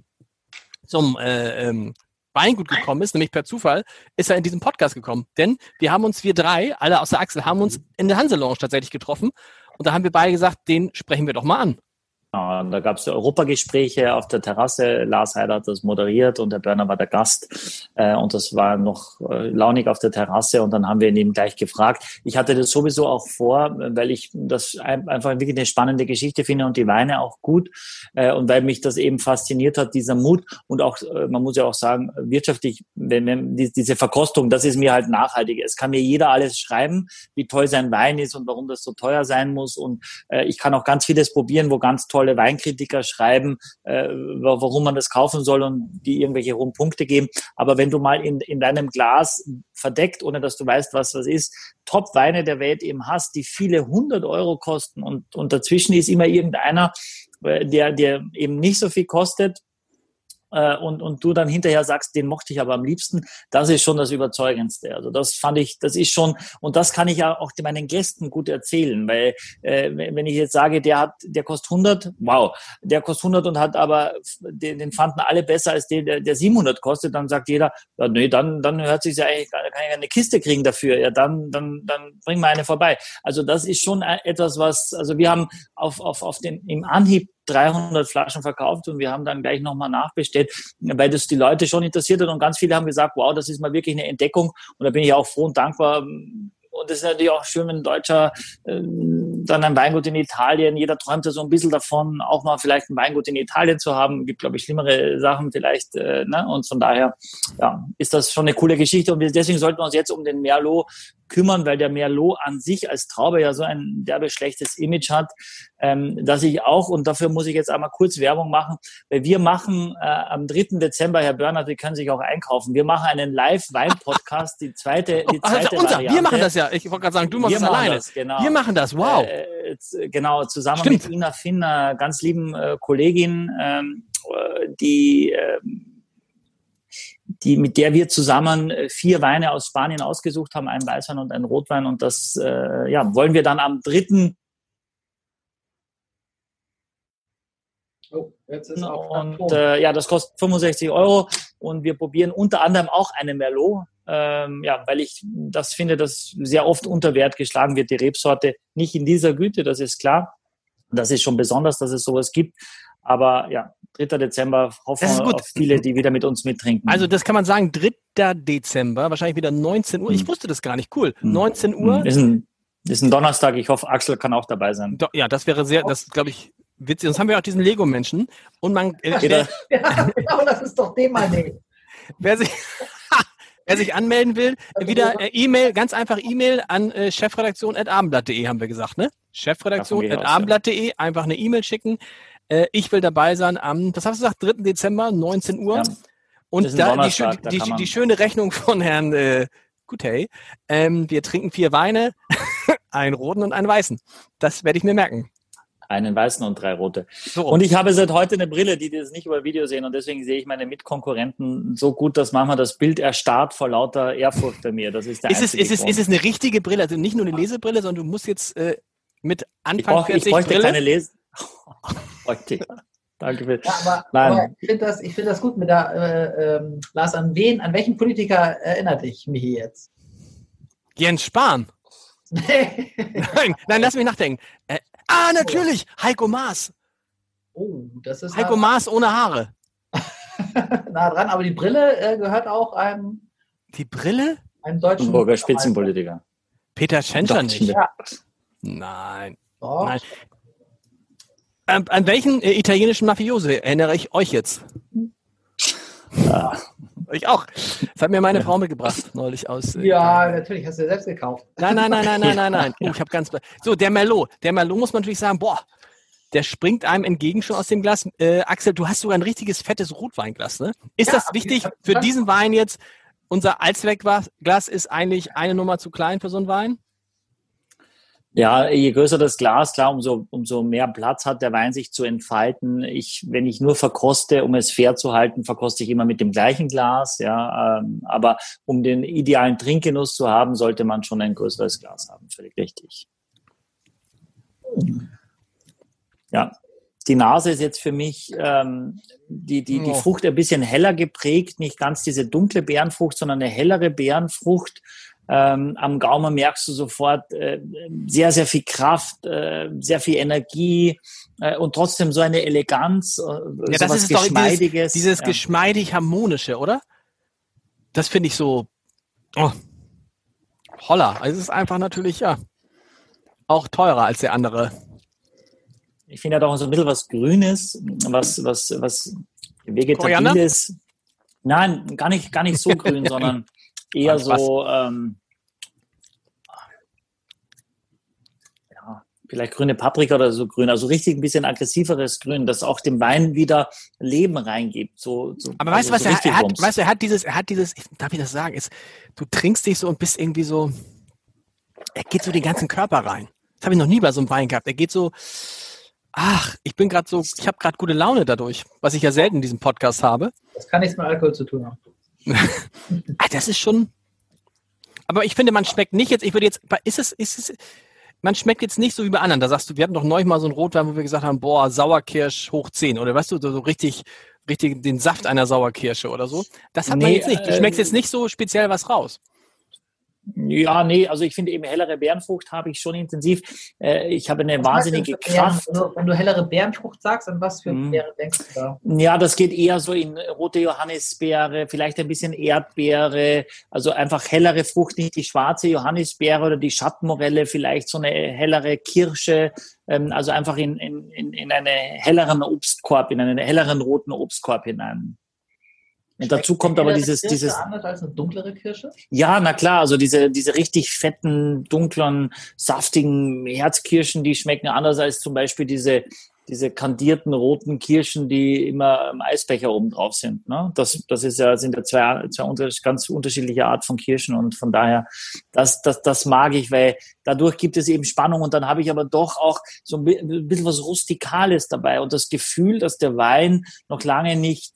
Weingut gekommen ist, nämlich per Zufall, ist er in diesen Podcast gekommen. Denn wir drei, alle außer Axel, haben uns in der Hanse-Lounge tatsächlich getroffen. Und da haben wir beide gesagt, den sprechen wir doch mal an. Da gab es Europagespräche auf der Terrasse. Lars Heider hat das moderiert und der Börner war der Gast. Und das war noch launig auf der Terrasse. Und dann haben wir ihn eben gleich gefragt. Ich hatte das sowieso auch vor, weil ich das einfach wirklich eine spannende Geschichte finde und die Weine auch gut. Und weil mich das eben fasziniert hat, dieser Mut. Und auch, man muss ja auch sagen, wirtschaftlich, wenn diese Verkostung, das ist mir halt nachhaltig. Es kann mir jeder alles schreiben, wie toll sein Wein ist und warum das so teuer sein muss. Und ich kann auch ganz vieles probieren, wo ganz tolle Weinkritiker schreiben, warum man das kaufen soll und die irgendwelche hohen Punkte geben. Aber wenn du mal in deinem Glas verdeckt, ohne dass du weißt, was ist, Top-Weine der Welt eben hast, die viele 100 Euro kosten und dazwischen ist immer irgendeiner, der eben nicht so viel kostet, und du dann hinterher sagst, den mochte ich aber am liebsten, das ist schon das Überzeugendste. Also das fand ich, das ist schon, und das kann ich ja auch meinen Gästen gut erzählen, weil wenn ich jetzt sage, der kostet 100, wow, der kostet 100 und hat aber, den fanden alle besser als der 700 kostet, dann sagt jeder, ja, nee, dann hört sich ja eigentlich, kann ich eine Kiste kriegen dafür, ja, dann bring mal eine vorbei. Also das ist schon etwas, also wir haben im Anhieb 300 Flaschen verkauft und wir haben dann gleich nochmal nachbestellt, weil das die Leute schon interessiert hat und ganz viele haben gesagt, wow, das ist mal wirklich eine Entdeckung und da bin ich auch froh und dankbar. Und es ist natürlich auch schön, wenn ein Deutscher dann ein Weingut in Italien, jeder träumt ja so ein bisschen davon, auch mal vielleicht ein Weingut in Italien zu haben. Gibt, glaube ich, schlimmere Sachen vielleicht. Und von daher ist das schon eine coole Geschichte. Und deswegen sollten wir uns jetzt um den Merlot kümmern, weil der Merlot an sich als Traube ja so ein derbe schlechtes Image hat, dass ich auch, und dafür muss ich jetzt einmal kurz Werbung machen, weil wir machen am 3. Dezember, Herr Börner, die können sich auch einkaufen, wir machen einen Live-Wein-Podcast, die zweite Variante. Wir machen das ja, ich wollte gerade sagen, du machst es alleine. Genau. Wir machen das, wow. Genau, zusammen mit Ina Finn, einer ganz lieben Kollegin, mit der wir zusammen 4 Weine aus Spanien ausgesucht haben, einen Weißwein und einen Rotwein. Und das wollen wir dann am 3. Oh, jetzt ist auch und das kostet 65 Euro. Und wir probieren unter anderem auch einen Merlot, weil ich das finde, dass sehr oft unter Wert geschlagen wird, die Rebsorte. Nicht in dieser Güte, das ist klar. Das ist schon besonders, dass es sowas gibt. Aber ja, 3. Dezember hoffen wir auf viele, die wieder mit uns mittrinken. Also das kann man sagen, 3. Dezember, wahrscheinlich wieder 19 Uhr. Ich wusste das gar nicht, cool. 19 Uhr. Ist ein Donnerstag, ich hoffe, Axel kann auch dabei sein. Ja, das wäre das glaube ich, witzig. Sonst haben wir auch diesen Lego-Menschen. Und man... Ja, genau, das ist doch dem mal nicht. Wer sich anmelden will, wieder E-Mail, ganz einfach E-Mail an chefredaktion@abendblatt.de haben wir gesagt, ne? Chefredaktion@abendblatt.de, einfach eine E-Mail schicken. Ich will dabei sein am, was hast du gesagt, 3. Dezember, 19 Uhr. Ja, und da die schöne Rechnung von Herrn Gutey. Wir trinken 4 Weine, einen roten und einen weißen. Das werde ich mir merken. Einen weißen und 3 rote. So. Und ich habe seit heute eine Brille, die das nicht über Video sehen und deswegen sehe ich meine Mitkonkurrenten so gut, dass manchmal das Bild erstarrt vor lauter Ehrfurcht bei mir. Das ist der einzige Grund. Ist es eine richtige Brille? Also nicht nur eine Lesebrille, sondern du musst jetzt mit Anfang 40 ich bräuchte Brille... keine Heute. Danke. Ja, aber ich finde das gut mit der Lars, an welchen Politiker erinnert dich Michi jetzt? Jens Spahn. Nein, lass mich nachdenken. Natürlich, Heiko Maas. Oh, das ist Heiko Maas ohne Haare. nah dran, aber die Brille gehört auch einem... Die Brille? Einem deutschen... Hamburger Spitzenpolitiker. Peter Tschentscher nicht. Ja. Nein. Doch. Nein. An welchen italienischen Mafiose erinnere ich euch jetzt? Ja. Ich auch. Das hat mir meine Frau mitgebracht, neulich aus. Ja, natürlich, hast du dir selbst gekauft. Nein. Oh, ich habe ganz... So, der Merlot. Der Merlot muss man natürlich sagen, der springt einem entgegen schon aus dem Glas. Axel, du hast sogar ein richtiges, fettes Rotweinglas, ne? Ist das wichtig für diesen Wein jetzt? Unser Allzweckglas ist eigentlich eine Nummer zu klein für so einen Wein? Ja, je größer das Glas, klar, umso mehr Platz hat der Wein, sich zu entfalten. Wenn ich nur verkoste, um es fair zu halten, verkoste ich immer mit dem gleichen Glas. Ja, aber um den idealen Trinkgenuss zu haben, sollte man schon ein größeres Glas haben. Völlig richtig. Ja, die Nase ist jetzt für mich die Frucht ein bisschen heller geprägt, nicht ganz diese dunkle Beerenfrucht, sondern eine hellere Beerenfrucht. Am Gaumen merkst du sofort sehr, sehr viel Kraft, sehr viel Energie und trotzdem so eine Eleganz, ja, das ist Geschmeidiges. Dieses geschmeidig-harmonische, oder? Das finde ich so, holla. Also es ist einfach natürlich, auch teurer als der andere. Ich finde ja doch so ein bisschen was Grünes, was Vegetabiles. Nein, gar nicht so grün, sondern eher so, vielleicht grüne Paprika oder so grün, also richtig ein bisschen aggressiveres Grün, das auch dem Wein wieder Leben reingibt. Aber weißt du, was er hat dieses, darf ich das sagen, du trinkst dich so und bist irgendwie so, er geht so den ganzen Körper rein. Das habe ich noch nie bei so einem Wein gehabt. Er geht so, ich habe gerade gute Laune dadurch, was ich ja selten in diesem Podcast habe. Das kann nichts mit Alkohol zu tun haben. Das ist schon, aber ich finde, man schmeckt nicht jetzt, man schmeckt jetzt nicht so wie bei anderen. Da sagst du, wir hatten doch neulich mal so einen Rotwein, wo wir gesagt haben, Sauerkirsch hoch 10 oder weißt du, so richtig den Saft einer Sauerkirsche oder so. Das hat man jetzt nicht. Du schmeckst jetzt nicht so speziell was raus. Ja, nee, also ich finde eben hellere Beerenfrucht habe ich schon intensiv. Ich habe eine wahnsinnige Kraft. Wenn du hellere Beerenfrucht sagst, an was für Beeren denkst du da? Ja, das geht eher so in rote Johannisbeere, vielleicht ein bisschen Erdbeere, also einfach hellere Frucht, nicht die schwarze Johannisbeere oder die Schattenmorelle, vielleicht so eine hellere Kirsche, also einfach in einen helleren Obstkorb, in einen helleren roten Obstkorb hinein. Und dazu kommt aber dieses anders als eine dunklere Kirsche? Ja, na klar, also diese richtig fetten, dunklen, saftigen Herzkirschen, die schmecken anders als zum Beispiel diese kandierten roten Kirschen, die immer im Eisbecher oben drauf sind. Ne? Das sind ja zwei ganz unterschiedliche Art von Kirschen und von daher, das mag ich, weil dadurch gibt es eben Spannung und dann habe ich aber doch auch so ein bisschen was Rustikales dabei und das Gefühl, dass der Wein noch lange nicht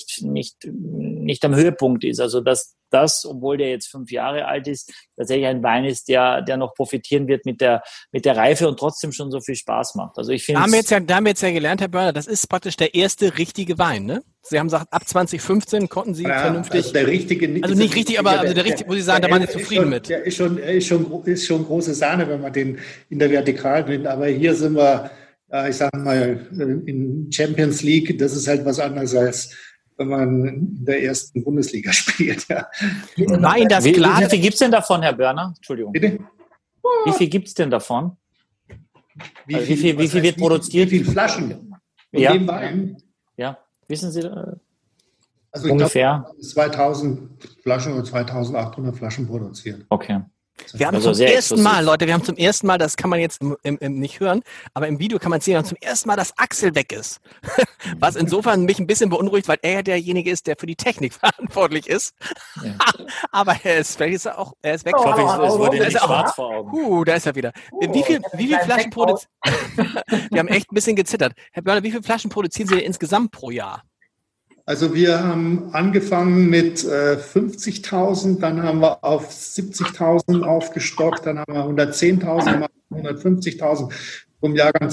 am Höhepunkt ist. Also dass das, obwohl der jetzt 5 Jahre alt ist, tatsächlich ein Wein ist, der noch profitieren wird mit der Reife und trotzdem schon so viel Spaß macht. Also ich finde, da haben wir jetzt ja gelernt, Herr Börner, das ist praktisch der erste richtige Wein, ne? Sie haben gesagt, ab 2015 konnten Sie vernünftig. Also der richtige, also nicht richtig, aber also der richtige, wo Sie sagen, da waren Sie zufrieden mit. Der ist schon große Sahne, wenn man den in der Vertikalen nimmt. Aber hier sind wir ich sage mal, in Champions League, das ist halt was anderes als wenn man in der ersten Bundesliga spielt. Ja. Nein, das klar. Wie viel gibt es denn davon, Herr Börner? Entschuldigung. Bitte? Wie viel gibt es denn davon? Wie viel wird produziert? Wie viele Flaschen? Von Ja. dem Wein? Ja, wissen Sie Also ungefähr? Ich glaube, 2000 Flaschen oder 2800 Flaschen produziert. Okay. Wir haben Also zum sehr ersten exklusiv. Mal, Leute, wir haben zum ersten Mal, das kann man jetzt nicht hören, aber im Video kann man sehen, wir haben zum ersten Mal, dass Axel weg ist. Was insofern mich ein bisschen beunruhigt, weil er derjenige ist, der für die Technik verantwortlich ist. Ja. Aber er ist weg. Ich hoffe, es wurde Da nicht ist er auch. schwarz vor Augen. Da ist er wieder. Wie viel Flaschen produzieren? Wir haben echt ein bisschen gezittert. Herr Börner, wie viele Flaschen produzieren Sie denn insgesamt pro Jahr? Also wir haben angefangen mit 50.000, dann haben wir auf 70.000 aufgestockt, dann haben wir 110.000, dann haben wir 150.000. Vom Jahrgang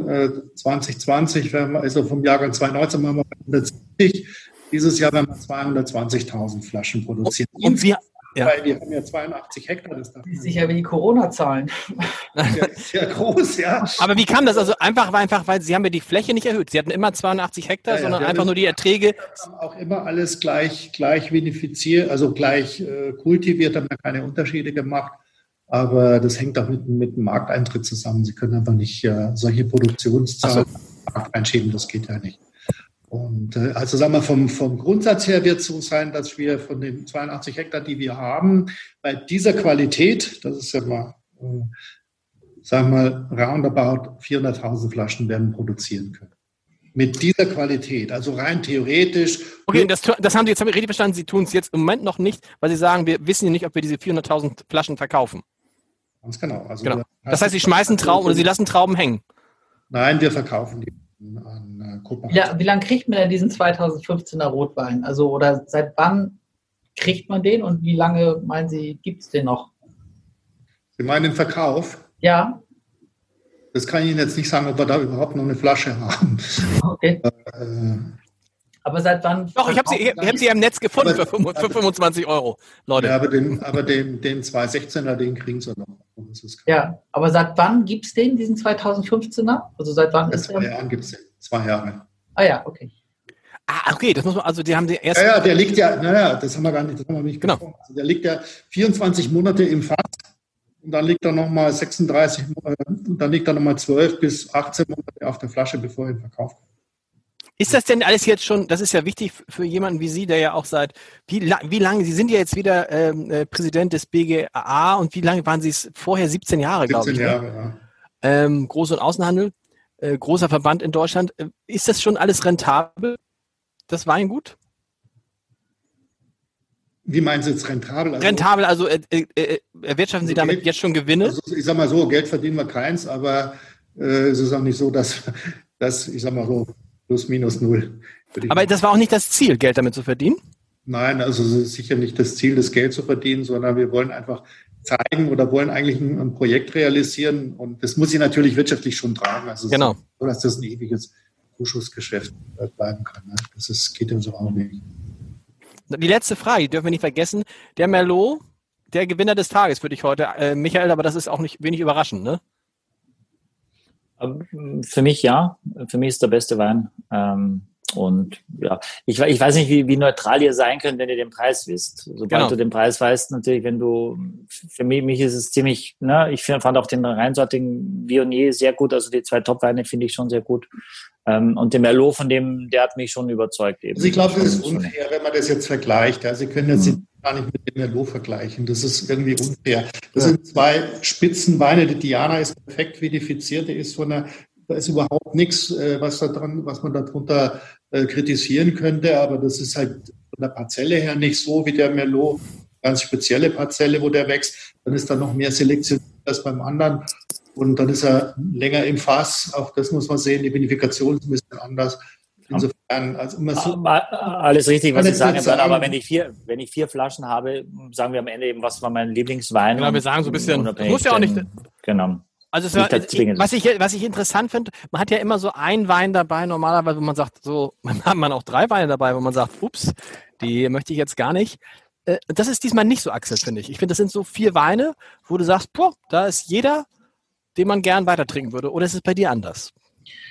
2020, also vom Jahrgang 2019 haben wir 170. Dieses Jahr werden wir 220.000 Flaschen produzieren. Und wir, ja. Weil wir haben ja 82 Hektar. Das darf Das ist sicher wie die Corona-Zahlen. sehr groß, ja. Aber wie kam das? Also einfach, weil Sie haben ja die Fläche nicht erhöht. Sie hatten immer 82 Hektar, sondern einfach nur die Erträge. Wir haben auch immer alles gleich vinifiziert, also gleich kultiviert, haben wir keine Unterschiede gemacht. Aber das hängt auch mit dem Markteintritt zusammen. Sie können einfach nicht solche Produktionszahlen in den Markt einschieben, das geht ja nicht. Und also sagen wir, vom Grundsatz her wird es so sein, dass wir von den 82 Hektar, die wir haben, bei dieser Qualität, das ist ja mal, sagen wir mal, roundabout 400.000 Flaschen werden produzieren können. Mit dieser Qualität, also rein theoretisch. Okay, das haben Sie jetzt richtig verstanden. Sie tun es jetzt im Moment noch nicht, weil Sie sagen, wir wissen ja nicht, ob wir diese 400.000 Flaschen verkaufen. Ganz genau. Also Genau. Das heißt, Sie schmeißen Trauben oder Sie lassen Trauben hängen? Nein, wir verkaufen die an Gruppen. Ja, wie lange kriegt man denn diesen 2015er Rotwein? Also, oder seit wann kriegt man den und wie lange, meinen Sie, gibt es den noch? Sie meinen den Verkauf? Ja. Das kann ich Ihnen jetzt nicht sagen, ob wir da überhaupt noch eine Flasche haben. Okay. Aber seit wann? Doch, ich habe sie im Netz gefunden für 25 €, Leute. Ja, aber den 216er, den kriegen Sie noch. Ja, aber seit wann gibt es den, diesen 2015er? Also seit wann ist der? 2 Jahren gibt es den. 2 Jahre. Ah ja, okay. Ah, okay, das muss man, also die haben die erst. Ja, der liegt ja, das haben wir gar nicht, das haben wir nicht Genau. gesprochen. Also der liegt ja 24 Monate im Fass und dann liegt er nochmal 36, und dann liegt er nochmal 12 bis 18 Monate auf der Flasche, bevor er ihn verkauft. Ist das denn alles jetzt schon, das ist ja wichtig für jemanden wie Sie, der ja auch seit, wie lange, Sie sind ja jetzt wieder Präsident des BGAA und wie lange waren Sie es vorher? 17 Jahre, glaube ich. 17 Jahre, ja. Groß- und Außenhandel, großer Verband in Deutschland. Ist das schon alles rentabel, das Weingut? Wie meinen Sie jetzt rentabel? Also, rentabel, also erwirtschaften Sie damit jetzt schon Gewinne? Also ich sage mal so, Geld verdienen wir keins, aber es ist auch nicht so, dass ich sage mal so, plus minus null. Aber das war auch nicht das Ziel, Geld damit zu verdienen? Nein, also es ist sicher nicht das Ziel, das Geld zu verdienen, sondern wir wollen einfach zeigen oder wollen eigentlich ein Projekt realisieren und das muss sich natürlich wirtschaftlich schon tragen. Also genau. So, dass das ein ewiges Zuschussgeschäft bleiben kann. Ne? Geht uns auch nicht. Die letzte Frage, die dürfen wir nicht vergessen. Der Merlot, der Gewinner des Tages für dich heute, Michael, aber das ist auch nicht wenig überraschend, ne? Für mich ja. Für mich ist der beste Wein. Und ja, ich weiß nicht, wie neutral ihr sein könnt, wenn ihr den Preis wisst. Sobald du den Preis weißt, natürlich, für mich ist es ziemlich, ne, ich fand auch den reinsortigen Viognier sehr gut, also die 2 Top-Weine finde ich schon sehr gut. Und der Merlot der hat mich schon überzeugt eben. Also ich glaube, das ist unfair, wenn man das jetzt vergleicht. Ja, Sie können jetzt gar nicht mit dem Merlot vergleichen. Das ist irgendwie unfair. Das sind 2 Spitzenweine. Die Diana ist perfekt vinifiziert, da ist überhaupt nichts, was man darunter kritisieren könnte, aber das ist halt von der Parzelle her nicht so wie der Merlot, ganz spezielle Parzelle, wo der wächst. Dann ist da noch mehr Selektion als beim anderen und dann ist er länger im Fass. Auch das muss man sehen. Die Vinifikation ist ein bisschen anders. Insofern, also immer so. Alles richtig, was Sie sagen, aber wenn ich 4 Flaschen habe, sagen wir am Ende eben, was war mein Lieblingswein. Genau, wir sagen so ein bisschen, das muss ja auch nicht. Genau. Also was ich interessant finde, man hat ja immer so einen Wein dabei, normalerweise, wo man sagt, so, man hat auch 3 Weine dabei, wo man sagt, ups, die möchte ich jetzt gar nicht. Das ist diesmal nicht so, Axel, finde ich. Ich finde, das sind so 4 Weine, wo du sagst, boah, da ist jeder, den man gern weiter trinken würde. Oder ist es bei dir anders?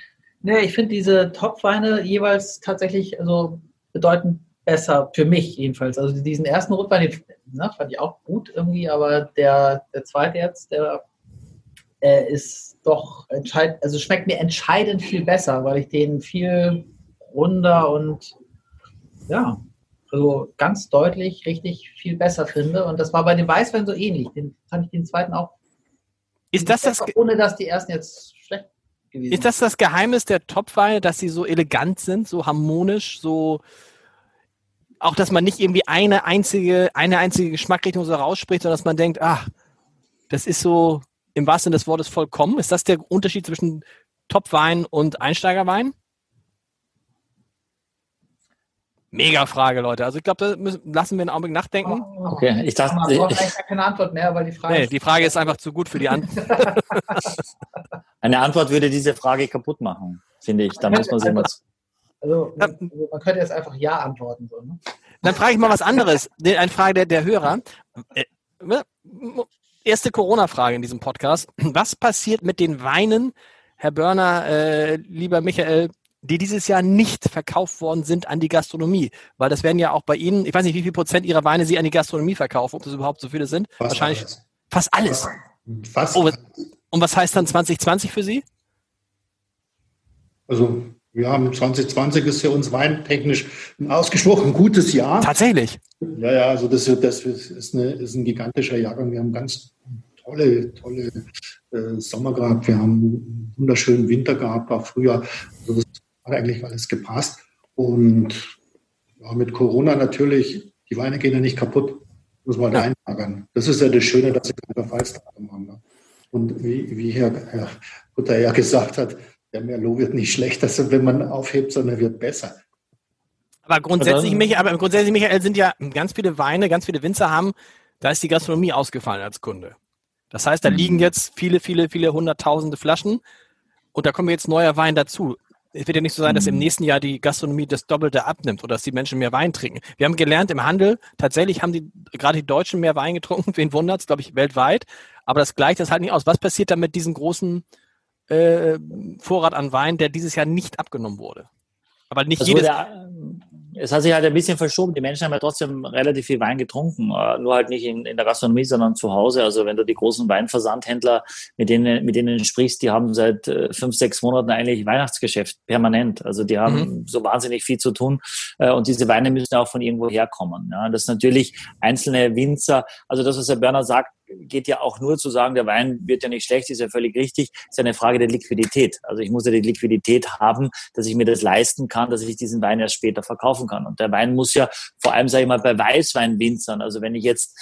Nee, ich finde diese Top-Weine jeweils tatsächlich bedeutend besser, für mich jedenfalls. Also diesen ersten Rotwein, den fand ich auch gut irgendwie, aber der zweite jetzt, der ist doch entscheidend, also schmeckt mir entscheidend viel besser, weil ich den viel runder und also ganz deutlich richtig viel besser finde. Und das war bei dem Weißwein so ähnlich. Den fand ich den zweiten auch. Ist das ohne dass die ersten jetzt schlecht gewesen sind. Ist das Geheimnis der Top-Weine, dass sie so elegant sind, so harmonisch, so auch, dass man nicht irgendwie eine einzige Geschmacksrichtung so rausspricht, sondern dass man denkt, das ist so im wahrsten Sinne des Wortes vollkommen. Ist das der Unterschied zwischen Top-Wein und Einsteigerwein? Mega Frage, Leute. Also ich glaube, da lassen wir einen Augenblick nachdenken. Okay, ich dachte... Ich brauche eigentlich keine Antwort mehr, weil die Frage ist einfach zu gut für die Antwort. Eine Antwort würde diese Frage kaputt machen, finde ich. Da muss man sich man könnte jetzt einfach Ja antworten. So, ne? Dann frage ich mal was anderes. Eine Frage der Hörer. Erste Corona-Frage in diesem Podcast. Was passiert mit den Weinen, Herr Börner, lieber Michael, die dieses Jahr nicht verkauft worden sind an die Gastronomie? Weil das werden ja auch bei Ihnen, ich weiß nicht, wie viel Prozent Ihrer Weine Sie an die Gastronomie verkaufen, ob das überhaupt so viele sind. Wahrscheinlich fast alles. Fast. Und was heißt dann 2020 für Sie? Also wir haben 2020 ist für uns weintechnisch ein ausgesprochen gutes Jahr. Tatsächlich? Ja, also das ist ein gigantischer Jahrgang. Wir haben ganz tolle Sommer gehabt. Wir haben einen wunderschönen Winter gehabt, auch Frühjahr. Also das hat eigentlich alles gepasst. Und mit Corona natürlich, die Weine gehen ja nicht kaputt, muss man einlagern. Das ist ja das Schöne, dass sie keine Verfallsdatum haben. Ne? Und wie Herr Kutter ja gesagt hat, der Merlot wird nicht schlechter, wenn man aufhebt, sondern wird besser. Aber grundsätzlich, Michael, sind ja ganz viele Weine, ganz viele Winzer da ist die Gastronomie ausgefallen als Kunde. Das heißt, da liegen jetzt viele hunderttausende Flaschen und da kommen jetzt neuer Wein dazu. Es wird ja nicht so sein, dass im nächsten Jahr die Gastronomie das Doppelte abnimmt oder dass die Menschen mehr Wein trinken. Wir haben gelernt, im Handel, tatsächlich haben gerade die Deutschen mehr Wein getrunken, wen wundert's, glaube ich, weltweit. Aber das gleicht das halt nicht aus. Was passiert dann mit diesem großen Vorrat an Wein, der dieses Jahr nicht abgenommen wurde? Aber nicht jedes... Es hat sich halt ein bisschen verschoben. Die Menschen haben ja trotzdem relativ viel Wein getrunken, nur halt nicht in der Gastronomie, sondern zu Hause. Also wenn du die großen Weinversandhändler, mit denen sprichst, die haben seit 5-6 Monaten eigentlich Weihnachtsgeschäft permanent. Also die haben so wahnsinnig viel zu tun und diese Weine müssen auch von irgendwo herkommen. Ja, das ist natürlich einzelne Winzer, also das, was Herr Börner sagt, geht ja auch nur zu sagen, der Wein wird ja nicht schlecht, ist ja völlig richtig, ist ja eine Frage der Liquidität. Also ich muss ja die Liquidität haben, dass ich mir das leisten kann, dass ich diesen Wein erst später verkaufen kann. Und der Wein muss ja vor allem, sage ich mal, bei Weißweinwinzern, also wenn ich jetzt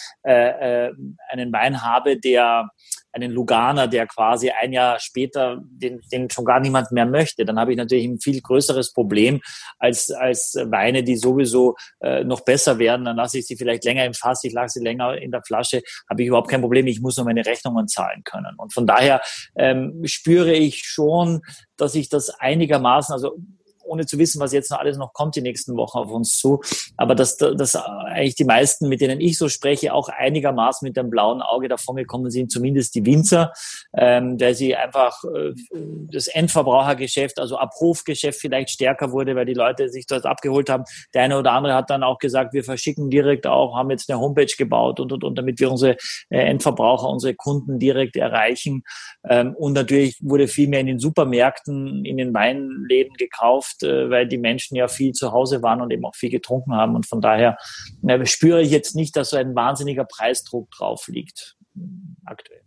einen Wein habe, einen Luganer, der quasi ein Jahr später den schon gar niemand mehr möchte, dann habe ich natürlich ein viel größeres Problem als Weine, die sowieso noch besser werden. Dann lasse ich sie vielleicht länger im Fass, ich lasse sie länger in der Flasche, habe ich überhaupt kein Problem. Ich muss nur meine Rechnungen zahlen können. Und von daher spüre ich schon, dass ich das einigermaßen, also ohne zu wissen, was jetzt noch alles noch kommt die nächsten Wochen auf uns zu. Aber dass eigentlich die meisten, mit denen ich so spreche, auch einigermaßen mit dem blauen Auge davongekommen sind, zumindest die Winzer, weil sie einfach das Endverbrauchergeschäft, also Abhofgeschäft vielleicht stärker wurde, weil die Leute sich dort abgeholt haben. Der eine oder andere hat dann auch gesagt, wir verschicken direkt auch, haben jetzt eine Homepage gebaut und damit wir unsere Endverbraucher, unsere Kunden direkt erreichen. Und natürlich wurde viel mehr in den Supermärkten, in den Weinläden gekauft, weil die Menschen ja viel zu Hause waren und eben auch viel getrunken haben. Und von daher spüre ich jetzt nicht, dass so ein wahnsinniger Preisdruck drauf liegt aktuell.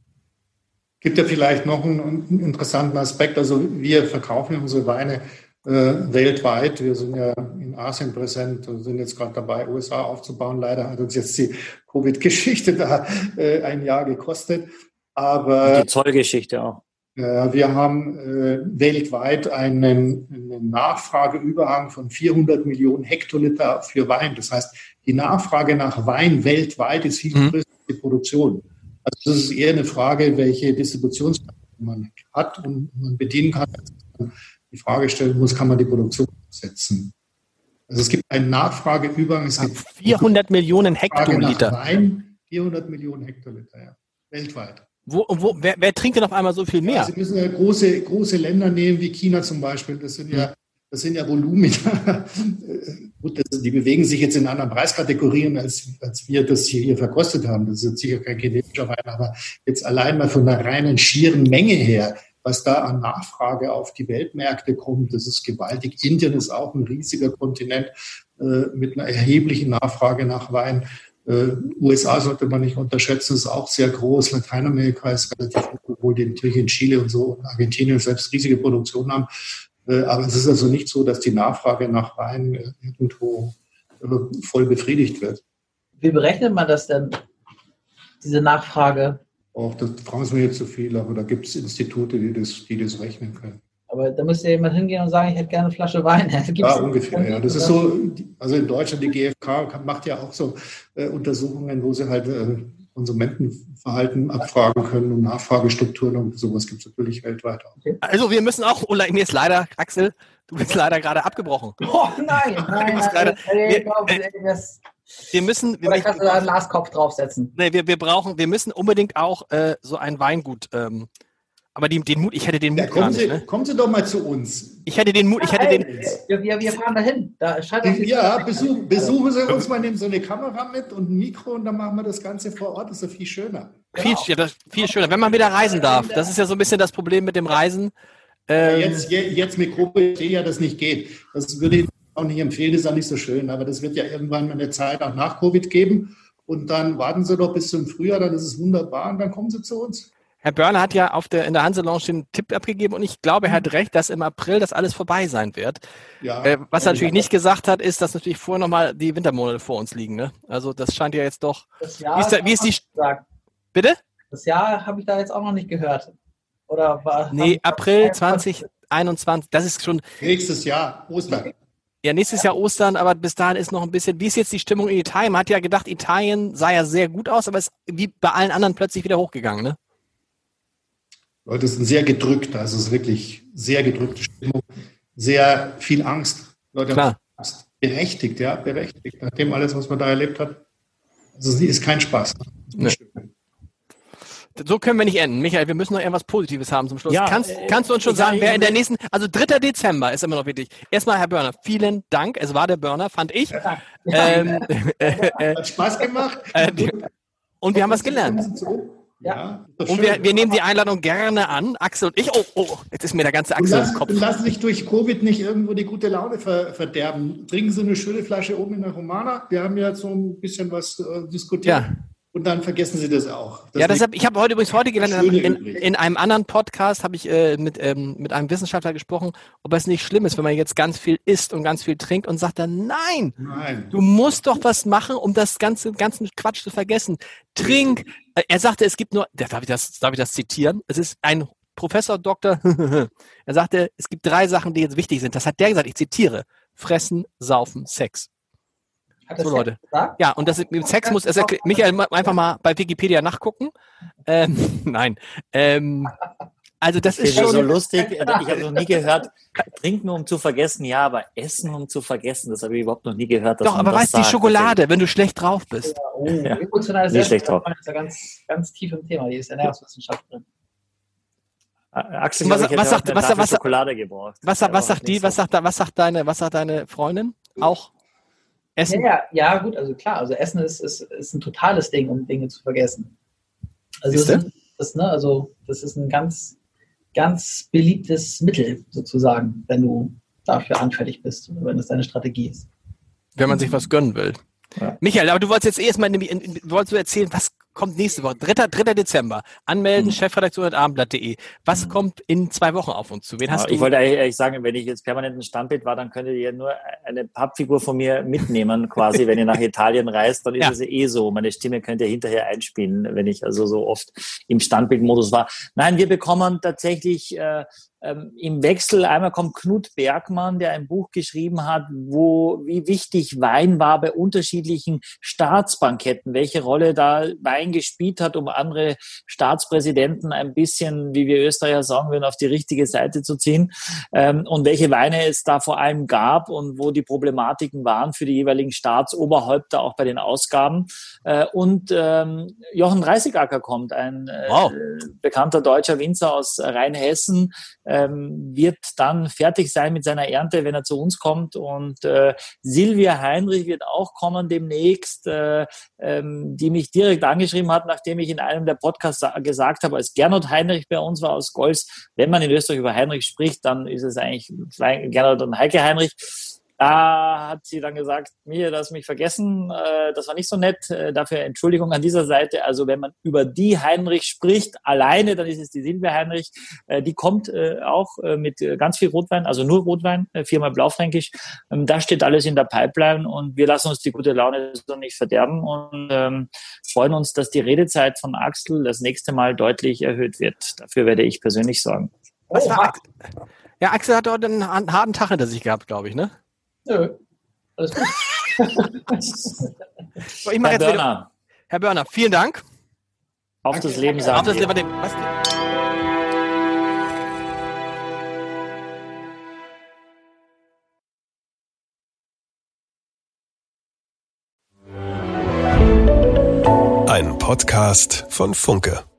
Gibt ja vielleicht noch einen interessanten Aspekt. Also wir verkaufen unsere Weine weltweit. Wir sind ja in Asien präsent und sind jetzt gerade dabei, USA aufzubauen. Leider hat uns jetzt die Covid-Geschichte da ein Jahr gekostet. Aber und die Zollgeschichte auch. Wir haben weltweit einen Nachfrageüberhang von 400 Millionen Hektoliter für Wein. Das heißt, die Nachfrage nach Wein weltweit ist viel größer als die Produktion. Also das ist eher eine Frage, welche Distributionskette man hat und man bedienen kann. Die Frage stellen muss, kann man die Produktion setzen? Also es gibt einen Nachfrageüberhang. Es gibt 400 Millionen Hektoliter. Wein, 400 Millionen Hektoliter, ja, weltweit. Wer trinkt denn auf einmal so viel mehr? Ja, Sie müssen ja große Länder nehmen, wie China zum Beispiel. Das sind ja Volumina. Gut, die bewegen sich jetzt in anderen Preiskategorien, als wir das hier verkostet haben. Das ist jetzt sicher kein chinesischer Wein, aber jetzt allein mal von der reinen schieren Menge her, was da an Nachfrage auf die Weltmärkte kommt, das ist gewaltig. Indien ist auch ein riesiger Kontinent mit einer erheblichen Nachfrage nach Wein. USA sollte man nicht unterschätzen, ist auch sehr groß. Lateinamerika ist relativ hoch, obwohl die natürlich in Chile und so und Argentinien selbst riesige Produktion haben. Aber es ist also nicht so, dass die Nachfrage nach Wein irgendwo voll befriedigt wird. Wie berechnet man das denn, diese Nachfrage? Auch das fragen Sie mir jetzt zu viel, aber da gibt es Institute, die das rechnen können. Aber da müsste jemand hingehen und sagen, ich hätte gerne eine Flasche Wein. Ja, ungefähr. Ja. Das ist so, also in Deutschland, die GfK macht ja auch so Untersuchungen, wo sie halt Konsumentenverhalten abfragen können und Nachfragestrukturen und sowas gibt es natürlich weltweit auch. Okay. Also wir müssen auch, mir ist leider, Axel, du bist leider gerade abgebrochen. Oh nein. Wir müssen. Oder kannst du da einen Glaskopf draufsetzen? Nee, wir müssen unbedingt auch so ein Weingut. Aber den Mut, ich hätte den Mut gar nicht. Ne? Kommen Sie doch mal zu uns. Ich hätte den Mut, Wir fahren dahin. Besuchen Sie uns mal, nehmen so eine Kamera mit und ein Mikro und dann machen wir das Ganze vor Ort. Das ist ja viel schöner. Viel schöner, wenn man wieder reisen darf. Das ist ja so ein bisschen das Problem mit dem Reisen. Jetzt mit Covid, ja, das nicht geht. Das würde ich auch nicht empfehlen, ist auch nicht so schön. Aber das wird ja irgendwann mal eine Zeit auch nach Covid geben. Und dann warten Sie doch bis zum Frühjahr, dann ist es wunderbar und dann kommen Sie zu uns. Herr Börner hat ja in der Hanse Lounge den Tipp abgegeben und ich glaube, er hat recht, dass im April das alles vorbei sein wird. Ja, was er natürlich nicht gesagt hat, ist, dass natürlich vorher nochmal die Wintermonate vor uns liegen. Ne? Also das scheint ja jetzt doch... Wie ist die... Bitte? Das Jahr habe ich da jetzt auch noch nicht gehört. Nee, April 2021, das ist schon... Nächstes Jahr, Ostern. Ja, nächstes Jahr Ostern, aber bis dahin ist noch ein bisschen... Wie ist jetzt die Stimmung in Italien? Man hat ja gedacht, Italien sah ja sehr gut aus, aber es ist wie bei allen anderen plötzlich wieder hochgegangen, ne? Leute sind sehr gedrückt, also es ist wirklich sehr gedrückte Stimmung, sehr viel Angst. Leute haben Angst. Berechtigt, nach dem alles, was man da erlebt hat. Also es ist kein Spaß. So können wir nicht enden. Michael, wir müssen noch irgendwas Positives haben zum Schluss. Ja, kannst du uns schon sagen, wer in der nächsten, also 3. Dezember ist immer noch wichtig. Erstmal, Herr Börner, vielen Dank. Es war der Börner, fand ich. Hat Spaß gemacht. Und wir haben was gelernt. Ja. Und wir nehmen die Einladung gerne an. Axel und ich. Oh, jetzt ist mir der ganze Axel im Kopf. Und lassen sich durch Covid nicht irgendwo die gute Laune verderben. Trinken Sie eine schöne Flasche oben in der Romana. Wir haben ja so ein bisschen was diskutiert. Ja. Und dann vergessen Sie das auch. Ich habe heute gelernt, in einem anderen Podcast habe ich mit einem Wissenschaftler gesprochen, ob es nicht schlimm ist, wenn man jetzt ganz viel isst und ganz viel trinkt und sagt dann, nein, du musst doch was machen, um das ganzen Quatsch zu vergessen. Trink. Er sagte, es gibt nur, darf ich das zitieren? Es ist ein Professor, Doktor, er sagte, es gibt 3 Sachen, die jetzt wichtig sind. Das hat der gesagt, ich zitiere, Fressen, Saufen, Sex. So, Leute. Ja, und das mit Sex muss Michael einfach mal bei Wikipedia nachgucken. Nein. Also das ist schon so lustig. Ich habe noch nie gehört, trinken um zu vergessen, ja, aber essen um zu vergessen, das habe ich überhaupt noch nie gehört. Doch, aber weißt du, die Schokolade, wenn du schlecht drauf bist. Emotionales Essen ist ja ganz tief im Thema. Die ist Ernährungswissenschaft drin. Axel, was sagt Schokolade gebraucht. Was sagt deine Freundin? Auch Essen? Ja, gut, also klar, also Essen ist ein totales Ding, um Dinge zu vergessen. Also das ist ein ganz, ganz beliebtes Mittel sozusagen, wenn du dafür anfällig bist oder wenn das deine Strategie ist. Wenn man sich was gönnen will. Ja. Michael, aber du wolltest jetzt erstmal erzählen, was kommt nächste Woche? 3. Dezember. Anmelden, chefredaktion@abendblatt.de. Was kommt in 2 Wochen auf uns zu? Wen hast du? Ich wollte eigentlich sagen, wenn ich jetzt permanent ein Standbild war, dann könntet ihr nur eine Pappfigur von mir mitnehmen, quasi, wenn ihr nach Italien reist, dann ist es eh so. Meine Stimme könnt ihr hinterher einspielen, wenn ich also so oft im Standbildmodus war. Nein, wir bekommen tatsächlich im Wechsel. Einmal kommt Knut Bergmann, der ein Buch geschrieben hat, wie wichtig Wein war bei unterschiedlichen Staatsbanketten, welche Rolle da Wein gespielt hat, um andere Staatspräsidenten ein bisschen, wie wir Österreicher sagen würden, auf die richtige Seite zu ziehen, und welche Weine es da vor allem gab und wo die Problematiken waren für die jeweiligen Staatsoberhäupter, auch bei den Ausgaben. Und Jochen Dreißigacker kommt, ein bekannter deutscher Winzer aus Rheinhessen, wird dann fertig sein mit seiner Ernte, wenn er zu uns kommt. Und Silvia Heinrich wird auch kommen demnächst, die mich direkt angeschrieben hat, nachdem ich in einem der Podcasts gesagt habe, als Gernot Heinrich bei uns war aus Golz, wenn man in Österreich über Heinrich spricht, dann ist es eigentlich Gernot und Heike Heinrich. Da hat sie dann gesagt, mir das mich vergessen, das war nicht so nett, dafür Entschuldigung an dieser Seite. Also wenn man über die Heinrich spricht, alleine, dann ist es die Silvia Heinrich, die kommt auch mit ganz viel Rotwein, also nur Rotwein, 4-mal Blaufränkisch. Da steht alles in der Pipeline und wir lassen uns die gute Laune so nicht verderben und freuen uns, dass die Redezeit von Axel das nächste Mal deutlich erhöht wird. Dafür werde ich persönlich sorgen. Was war Axel? Ja, Axel hat dort einen harten Tag hinter sich gehabt, glaube ich, ne? Nö, alles gut. So, ich mache jetzt wieder. Herr Börner, vielen Dank. Auf das Leben sagen. Auf das Leben. Ein Podcast von Funke.